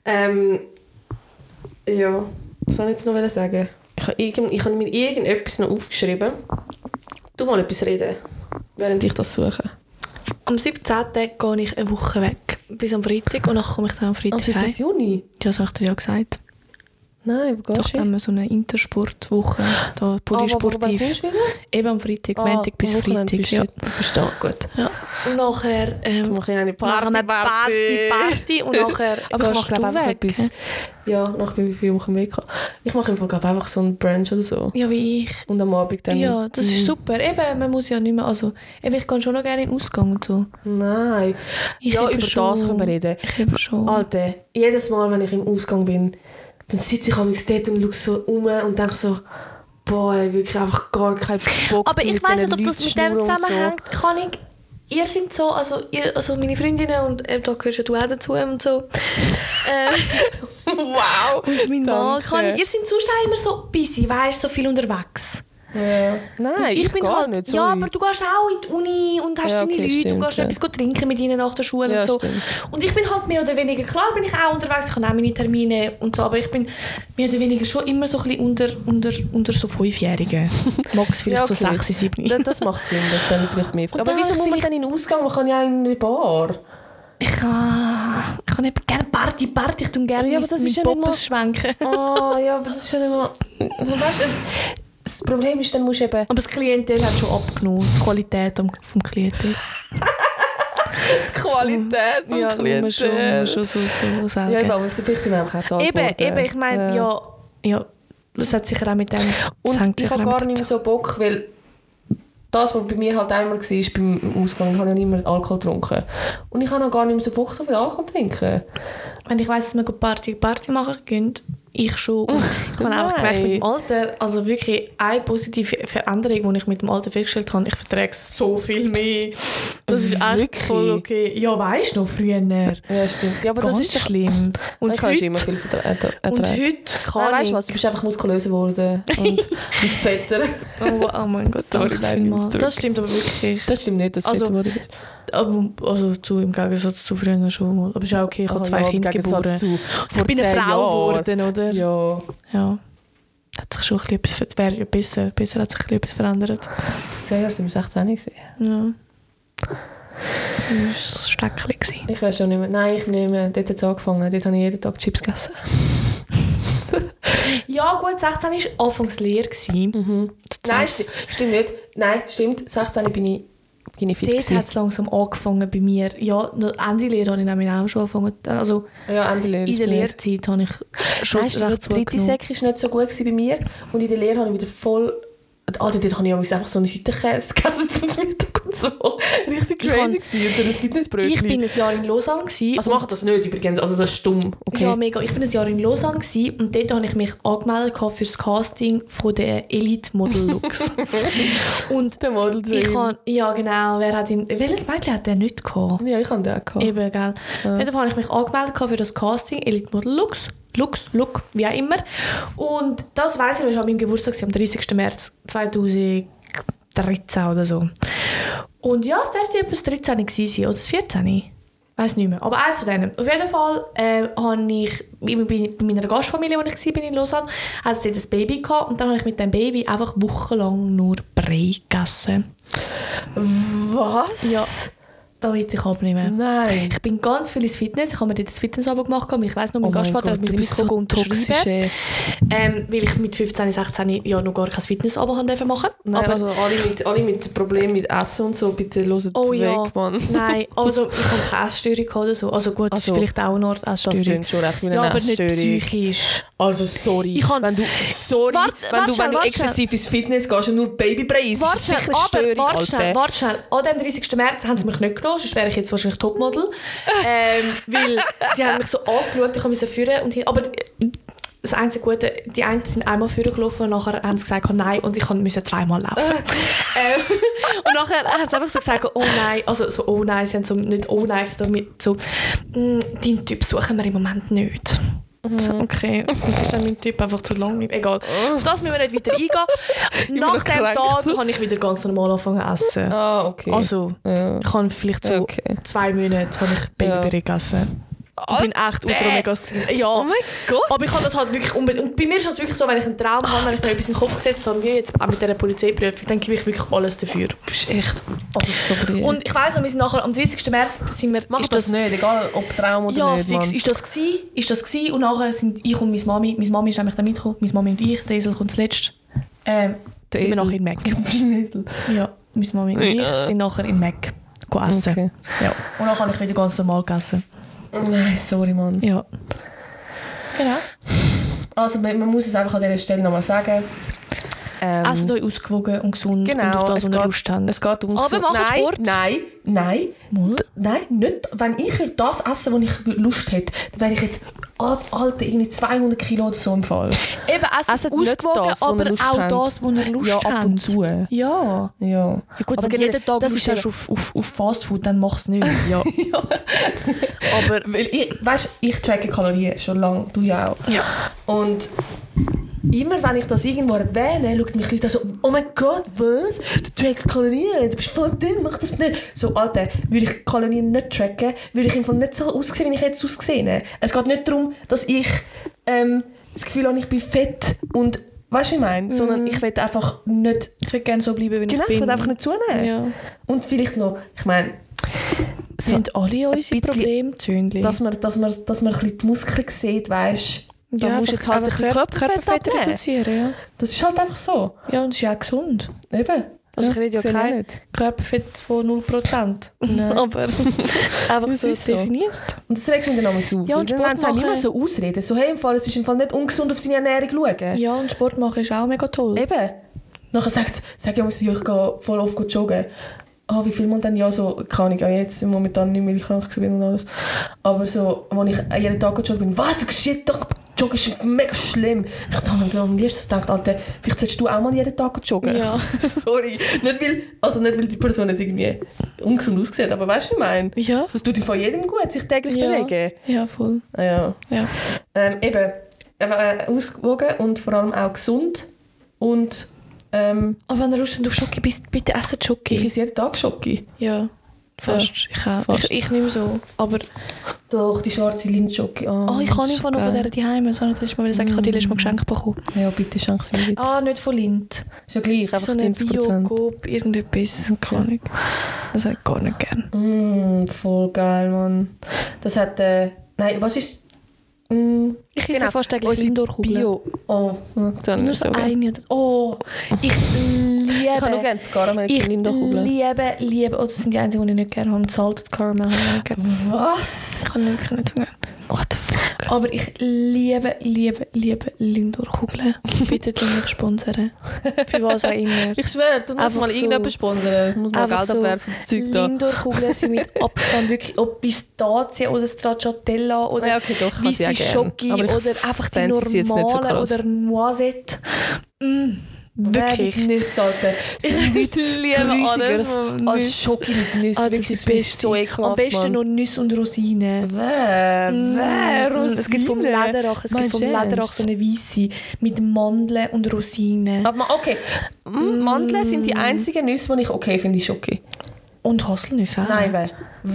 Ja, was soll ich jetzt noch sagen? Ich habe mir irgendetwas noch aufgeschrieben. Du mal etwas reden, während ich das suche. Am 17. gehe ich eine Woche weg. Bis am Freitag und dann komme ich dann am Freitag am 17. Juni? Ja, das habe ich dir ja gesagt. Nein, wo gehst du? Doch, haben wir so eine Intersportwoche. Da polysportiv. Eben am Freitag, Montag bis Freitag. Ja. Verstehe, gut. Ja. Und nachher mache ich eine Party und nachher aber ich mache einfach etwas. Ja, nach 5 Wochen weg. Ich mache einfach so einen Brunch oder so. Ja, wie ich. Und am Abend dann... Ja, das ist super. Eben, man muss ja nicht mehr... Also, ich gehe schon noch gerne in den Ausgang und so. Nein. Über das können wir reden. Ich eben schon. Alter, jedes Mal, wenn ich im Ausgang bin, dann sitze ich dort und schaue so um und denke so, boah, wirklich einfach gar keinen Bock. Aber ich weiss nicht, ob das mit dem zusammenhängt. Kann ich ihr seid so, also meine Freundinnen und da gehörst ja du auch dazu und so. Wow! Und mein Mann, ihr seid sonst auch immer so busy, weißt so viel unterwegs. Ja. Nein, ich bin gar nicht so. Ja, aber du gehst auch in die Uni und hast deine Leute, stimmt, du gehst etwas trinken mit ihnen nach der Schule und so. Stimmt. Und ich bin halt mehr oder weniger, klar bin ich auch unterwegs, ich habe auch meine Termine und so, aber ich bin mehr oder weniger schon immer so ein bisschen unter so 5-Jährigen. Max vielleicht so 6, 7. Das macht Sinn, dass dann vielleicht mehr... Aber wieso muss man dann in den Ausgang? Man kann ja in eine Bar. Ich kann nicht gerne Party, ich tue gerne ja, aber das mit Poppes schwenken. Ja, aber das ist schon immer... Weißt du, das Problem ist, dann musst du eben... Aber das Klientel hat schon abgenommen, die Qualität vom Klientel. Die Qualität vom Klientel. Ja, muss schon so sagen. Ja, aber vielleicht sind wir einfach auch zahlt worden. Eben, ich meine, ja, das hat sicher auch mit dem... Und ich habe gar nicht mehr so Bock, weil das, was bei mir halt einmal war, beim Ausgang, habe ich nicht mehr Alkohol getrunken. Und ich habe noch gar nicht mehr so Bock, so viel Alkohol zu trinken. Wenn ich weiss, dass wir Party machen können, ich schon. Und ich habe auch gemerkt, mit dem Alter, also wirklich eine positive Veränderung, die ich mit dem Alter festgestellt habe, ich vertrage so viel mehr. Das ist echt wirklich? Voll okay. Ja, weisst du noch, früher. Ja, stimmt. Ja, aber ganz das ist schlimm. Und ich habe immer viel ertragen. Und heute kann weißt du was, du bist einfach muskulöser geworden und fetter. Oh mein Gott, sorry, nein, das stimmt aber wirklich. Das stimmt nicht, dass du fetter geworden bist. Also im Gegensatz zu früher schon. Aber es ist auch okay, ich habe 2 Kinder geboren. Ich bin eine Frau geworden, oder? Ja. Hat sich schon etwas, wäre besser hat sich etwas verändert. Vor 10 Jahren waren wir 16 gewesen. Ja. Das war ein Steckchen. Ich weiß schon nicht mehr. Nein, ich nicht mehr. Dort hat es angefangen. Dort habe ich jeden Tag Chips gegessen. Ja gut, 16 war anfangs leer. Nein, stimmt nicht. Nein, stimmt. 16 bin ich fit gewesen. Dort hat es langsam angefangen bei mir. Ja, Ende Lehre habe ich nämlich auch schon angefangen. Also ja, Ende Lehre. In der Lehrzeit habe ich schon recht die dritte Sek war nicht so gut bei mir. Und in der Lehre habe ich wieder voll... Also dort habe ich einfach so einen Hüttenkäse gegessen zum Mittag und so. Richtig crazy gewesen. Und so ein Fitnessbrötchen. Ich bin ein Jahr in Lausanne. Also machen das nicht übrigens, also das ist dumm. Okay. Ja, mega. Ich bin ein Jahr in Lausanne und dort habe ich mich angemeldet für das Casting von der Elite Model Looks. Und der Model Dream. Ja genau, welches Mädchen hat der nicht gehabt? Ja, ich habe den auch gehabt. Eben, gell. Ja. Dort habe ich mich angemeldet für das Casting Elite Model Looks, wie auch immer. Und das weiss ich, das war an meinem Geburtstag, am 30. März 2013 oder so. Und ja, es dürfte etwas 13 gewesen sein, oder das 14. Ich weiss nicht mehr, aber eins von denen. Auf jeden Fall habe ich bei meiner Gastfamilie, wo ich war in Lausanne, hat sie ein Baby gehabt und dann habe ich mit dem Baby einfach wochenlang nur Brei gegessen. Was? Ja. Da will ich abnehmen. Nein. Ich bin ganz viel ins Fitness. Ich habe mir dort das Fitnessabo gemacht. Ich weiss noch, mein Gastvater hat mir so unterschreiben. Weil ich mit 15, 16 ja noch gar kein Fitnessabo machen durfte. Nein, aber also alle mit Problemen mit Essen und so, bitte hört weg, Mann. Nein, aber so, ich habe keine Essstörung oder so. Also gut, das ist vielleicht auch eine Art Essstörung. Das klingt schon recht wie eine Essstörung. Aber nicht psychisch. Also sorry. Wenn du exzessiv ins Fitness gehst und nur Babybrei isst, ist sicher eine Störung, Warte schnell. An dem 30. März haben sie mich nicht genommen, sonst wäre ich jetzt wahrscheinlich Topmodel. Weil sie haben mich so angeschaut, ich musste führen und hin. Aber das einzige Gute, die einen sind einmal führen gelaufen und nachher haben sie gesagt, nein, und ich musste zweimal laufen. Und nachher haben sie einfach so gesagt, oh nein, also so oh nein, sie haben so nicht oh nein, sondern so, deinen Typ suchen wir im Moment nicht. So, okay, das ist dann mein Typ einfach zu lang. Egal. Auf das müssen wir nicht weiter eingehen. Nach dem Tag kann ich wieder ganz normal anfangen zu essen. Ah, okay. Also, ich habe vielleicht so 2 Monate Babybrei gegessen. Ich bin echt ultra mega... Ja. Oh mein Gott. Aber ich habe das halt wirklich unbedingt... Und bei mir ist es wirklich so, wenn ich einen Traum habe, wenn ich mir etwas in den Kopf gesetzt habe, wie jetzt auch mit dieser Polizeiprüfung, dann gebe ich wirklich alles dafür. Du bist echt... Also so brillant. Und ich weiss noch, wir sind nachher am 30. März sind wir... Mach das nicht, egal ob Traum oder ja, nicht, fix. Ist das gewesen? Und nachher sind ich und meine Mami ist nämlich da mitgekommen, meine Mami und ich, der Esel kommt zuletzt, sind wir nachher in Mac. Ja, meine Mami und ich sind nachher in Mac essen. Okay. Ja. Und dann habe ich wieder ganz normal gegessen. Nein, sorry, Mann. Ja. Genau. Also man muss es einfach an dieser Stelle nochmal sagen. Esst euch ausgewogen und gesund und auf das, was ihr Lust habt. Es geht um aber macht Sport. Nein, nicht. Wenn ich das esse, wo ich Lust hätte, dann wäre ich jetzt irgendwie 200 Kilo oder so im Fall. Eben, esst ausgewogen, das, aber auch habt. das, wo ihr Lust habt. Ja, ab und zu. Ja. Gut, aber wenn jeden Tag Lust hast auf Fastfood, dann mach es nicht. Ja. Aber ich tracke Kalorien schon lange, du ja auch. Ja. Und immer wenn ich das irgendwo erwähne, schaut mich Leute so, oh mein Gott, was? Du trackst Kalorien, du bist voll dünn, mach das nicht. So, Alter, würde ich Kalorien nicht tracken, würde ich einfach nicht so aussehen, wie ich jetzt ausgesehen. Es geht nicht darum, dass ich das Gefühl habe, ich bin fett und weißt du, was ich meine? Sondern ich will einfach nicht... Ich will gerne so bleiben, wie ich bin. Ich will einfach nicht zunehmen. Ja. Und vielleicht noch, ich meine... Das sind alle unsere Probleme, Zündli. Dass man ein bisschen die Muskeln sieht, weißt du. Da musst du jetzt halt ein bisschen Körperfett reduzieren. Ja. Das ist halt einfach so. Ja, und das ist ja auch gesund. Eben. Also ich rede ja kein Körperfett von 0%. Aber einfach so definiert. Und das regt mich dann auch auf. Ja, und Sport machen... Niemand so ausreden. So, hey, im Fall, es ist im Fall nicht ungesund, auf seine Ernährung schauen. Ja, und Sport machen ist auch mega toll. Eben. Nachher sagt ich gehe voll oft joggen. Wie viel man dann ja so, kann ich jetzt momentan nicht, weil ich krank bin und alles. Aber so, wenn ich jeden Tag joggen bin, was, du gehst jeden Tag joggen, ist mega schlimm. Ich habe dann so am liebsten gedacht, Alter, vielleicht solltest du auch mal jeden Tag joggen. Ja. Sorry. Nicht weil die Person jetzt irgendwie ungesund aussieht, aber weißt du, wie ich meine? Ja. Das tut von jedem gut, sich täglich bewegen. Ja, voll. Ja. Ja. Ausgewogen und vor allem auch gesund und aber wenn du Lust auf Schoki bist, bitte essen Schoki. Ich esse jeden Tag Schoki. Ja, fast. Ja, ich nicht mehr so. Aber doch, die schwarze Lindschoki. Ich kann nicht noch von dieser daheim. So nicht, ich sagen, ich habe die letztes Mal geschenkt bekommen. Ja, bitte schenk sie mir wieder. Nicht von Lind. Ist ja gleich, einfach so eine Bio-Coop, irgendetwas. Okay. Kann ich. Das hätte ich gar nicht gern. Voll geil, Mann. Das hat... nein, was ist... Ich esse fast täglich Lindor-Kugeln. Bio. Nur so eine. Ich liebe... Ich habe nur gerne die Karamell-Lindor-Kugeln. Ich liebe... das sind die einzigen, die ich nicht gerne habe. Salted Caramel habe ich nicht gerne. Was? Ich kann wirklich nicht so gerne. What the fuck? Aber ich liebe Lindor-Kugeln. Bitte tu mich sponsern. Für was auch immer. Ich schwöre, du musst mal irgendjemanden sponsern. Du musst mal Geld abwerfen, das Zeug da. Lindor-Kugeln sind mit Abstand wirklich ob Pistazie oder Stracciatella oder weisse Schoki oder einfach die normalen oder Noisette. Wirklich. Nüsse, Alter. Ich liebe alles als Schoki mit Nüsse. Wirklich, das ist so ekelhaft. Am besten noch Nüsse und Rosinen. Rosinen? Es gibt vom Lederach so eine weisse mit Mandeln und Rosinen. Aber okay, Mandeln sind die einzigen Nüsse, die ich okay finde, Schoki. Und Haselnüsse auch. Nein,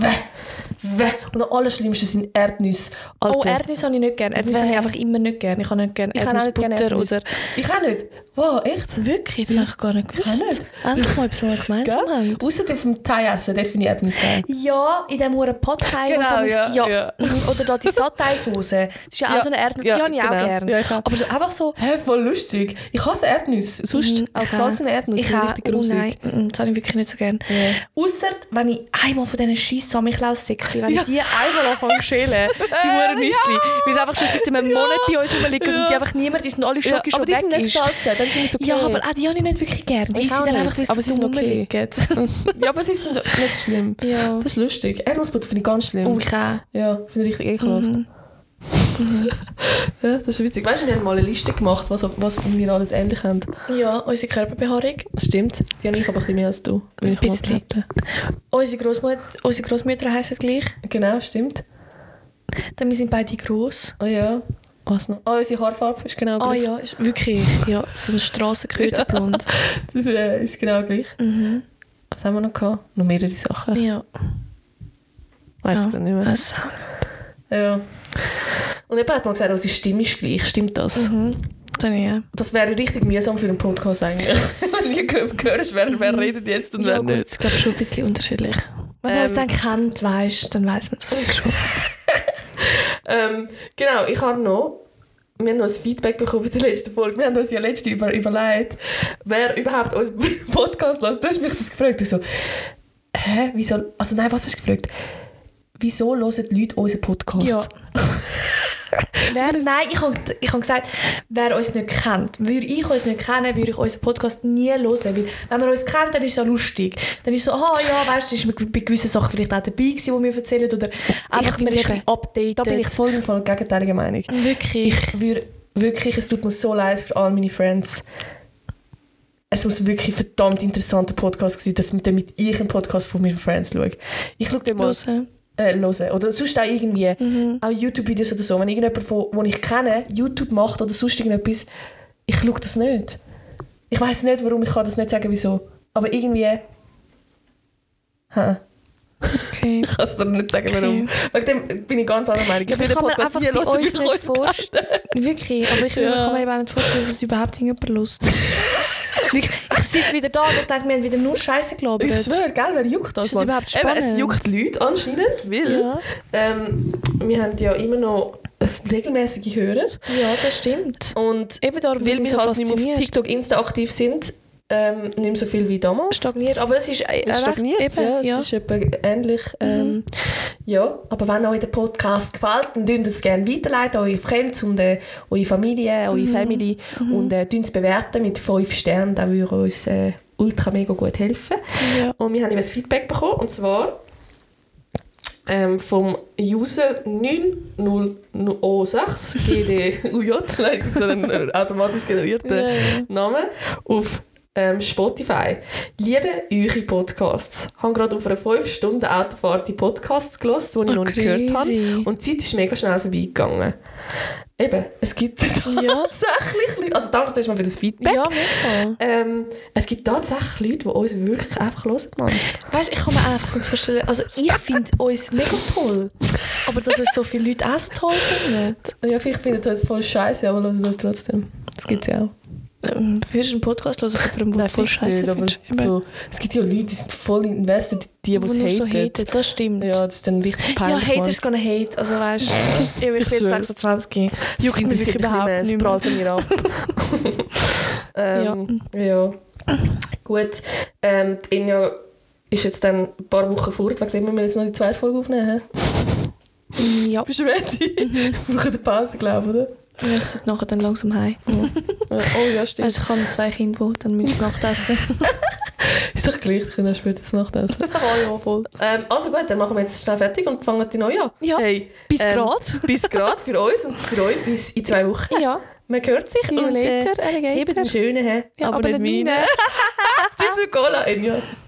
Und das Allerschlimmste sind Erdnüsse. Alter. Erdnüsse habe ich nicht gerne. Erdnüsse habe ich einfach immer nicht gerne. Ich habe nicht gerne Erdnussbutter oder... Ich auch nicht. Wow, echt? Wirklich? Das habe ich gar nicht gewusst. Ich nicht. Endlich mal etwas, was wir gemeinsam haben. Ausser auf dem Thai essen, dort finde ich Erdnüsse geil. Ja, in dem Pad-Thai. Genau, ja. Oder da die Satay-Sauce. Das ist ja auch so eine Erdnuss. Die habe ich auch gerne. Ja, aber so einfach so... Voll lustig. Ich hasse Erdnüsse. Sonst auch gesalzene Erdnüsse. Ich richtig grusig. Nein, das habe ich wirklich nicht so gerne. Ja. Ausser, wenn ich einmal von diesen scheiß Samichlaus-Säckchen, wenn ich die einmal anfange zu schälen, die Huren-Nüssli, weil sie einfach schon seit einem Monat bei uns rumliegen und die einfach niemand, die sind alle Schoki schon weg. Aber die sind nicht gesalzen, dann finde ich es okay. Ja, aber auch die habe ich nicht wirklich gerne. Die sind dann einfach, aber sie sind okay. Ja, aber sie sind nicht so schlimm. Ja. Das ist lustig. Erdnussbutter finde ich ganz schlimm. Oh, ich auch. Ja, finde ich richtig ekelhaft. Ja, das ist witzig. Weißt du, wir haben mal eine Liste gemacht, was wir alles ähnlich haben. Ja, unsere Körperbehaarung. Das stimmt. Die habe ich aber ein bisschen mehr als du. Ein bisschen. Unsere Großmütter heissen gleich. Genau, stimmt. Dann wir sind beide gross. Oh ja. Was noch? Unsere Haarfarbe ist genau gleich. Ja, ist wirklich. Ja, so ein Strassenköterblond. Das ist genau gleich. Mhm. Was haben wir noch gehabt? Noch mehrere Sachen. Ja. Weiss ich nicht mehr. Weiss auch. Ja. Und jemand hat mal gesagt, unsere Stimme ist gleich. Stimmt das? Mhm. Ja. Das wäre richtig mühsam für einen Podcast eigentlich. Wenn du hörst, wer redet jetzt und wer nicht. Das ist, glaube ich, schon ein bisschen unterschiedlich. Wenn man es dann kennt, dann weiss man das schon. Genau, wir haben noch ein Feedback bekommen bei der letzten Folge. Wir haben uns ja letztens überlegt, wer überhaupt unseren Podcast hört. Du hast mich das gefragt. Du so, wieso? Also nein, was hast du gefragt? Wieso hören die Leute unseren Podcast? Ja. Nein, ich habe gesagt, wer uns nicht kennt, würde ich uns nicht kennen, würde ich unseren Podcast nie hören. Weil wenn man uns kennt, dann ist es ja lustig. Dann ist es so, weißt du, ist man bei gewissen Sachen vielleicht auch dabei gewesen, die wir erzählen, oder einfach man ist updated. Da bin ich voll im Fall gegenteiliger Meinung. Wirklich? Es tut mir so leid für all meine Friends. Es muss wirklich ein verdammt interessanter Podcast sein, damit ich einen Podcast von meinen Friends schaue. Ich schaue den mal... hören. Oder sonst auch irgendwie auch YouTube-Videos oder so. Wenn irgendjemand, den ich kenne, YouTube macht oder sonst irgendetwas, ich schaue das nicht. Ich weiss nicht, warum, ich kann das nicht sagen, wieso. Aber irgendwie... Okay. Ich kann es dir nicht sagen, warum. Wegen dem bin ich ganz anderer Meinung. Ich will den Podcast nie hören, wie ich uns vorstellen. Wirklich, aber ich kann mir eben auch nicht vorstellen, dass es überhaupt jemand lust. Ich sitze wieder da und ich denke, wir haben wieder nur Scheiße gelabert. Ich schwöre, gell, wer juckt das? Ist das überhaupt spannend? Eben, es juckt Leute anscheinend, weil wir haben ja immer noch regelmäßige Hörer. Ja, das stimmt. Und eben darum, weil wir so halt nicht mehr auf TikTok, Insta aktiv sind, nicht mehr so viel wie damals. Stagniert, aber es ist stagniert, eben, es ist etwa ähnlich. Ja, aber wenn euch der Podcast gefällt, dann könnt ihr es gerne weiterleiten an eure Freunde und eure Familie, eure Family und es bewerten mit 5 Sternen. Das würde uns ultra mega gut helfen. Ja. Und wir haben jetzt Feedback bekommen, und zwar vom User 9006 GDUJ, so einen automatisch generierten Namen, auf Spotify. Liebe eure Podcasts. Ich habe gerade auf einer 5 Stunden Autofahrt die Podcasts gehört, die ich noch nicht gehört habe. Und die Zeit ist mega schnell vorbeigegangen. Eben, es gibt tatsächlich Leute, also danke zuerst mal für das Feedback. Ja, mega. Es gibt tatsächlich Leute, die uns wirklich einfach hören, Mann. Weißt du, ich kann mir einfach nicht vorstellen, also ich finde uns mega toll, aber dass uns so viele Leute auch so toll finden. Ja, vielleicht finden sie uns voll scheiße, aber hören das trotzdem. Das gibt es ja auch. Würdest du einen Podcast hören, von jemandem, der voll scheiße findest? So, es gibt ja Leute, die sind voll invested, die es haten. So haten. Das stimmt. Ja, das ist dann richtig peinlich. Ja, Haters gonna hate. Also weißt du, ich bin jetzt 26. Juckt mich wirklich überhaupt nicht mehr. Es prallt mir ab. Ja. Gut. Inja ist jetzt dann ein paar Wochen fort, wegen dem wir jetzt noch die zweite Folge aufnehmen. Ja. Bist du ready? Wir brauchen eine Pause, glaube ich, oder? Ja, ich sollte nachher dann langsam heim. Oh ja, stimmt. Also ich habe 2 Kinder, die dann müssen Nachtessen. Ist doch gleich, ich kann auch später das Nachtessen. Ja, voll. Also gut, dann machen wir jetzt schnell fertig und fangen die neu an. Ja, hey, bis gerade. Bis gerade für uns und für euch bis in 2 Wochen. Ja. Man hört sich. See you later, Alligator. Hebt den schönen, ja, aber nicht meine. Tschüss und Cola, Enya.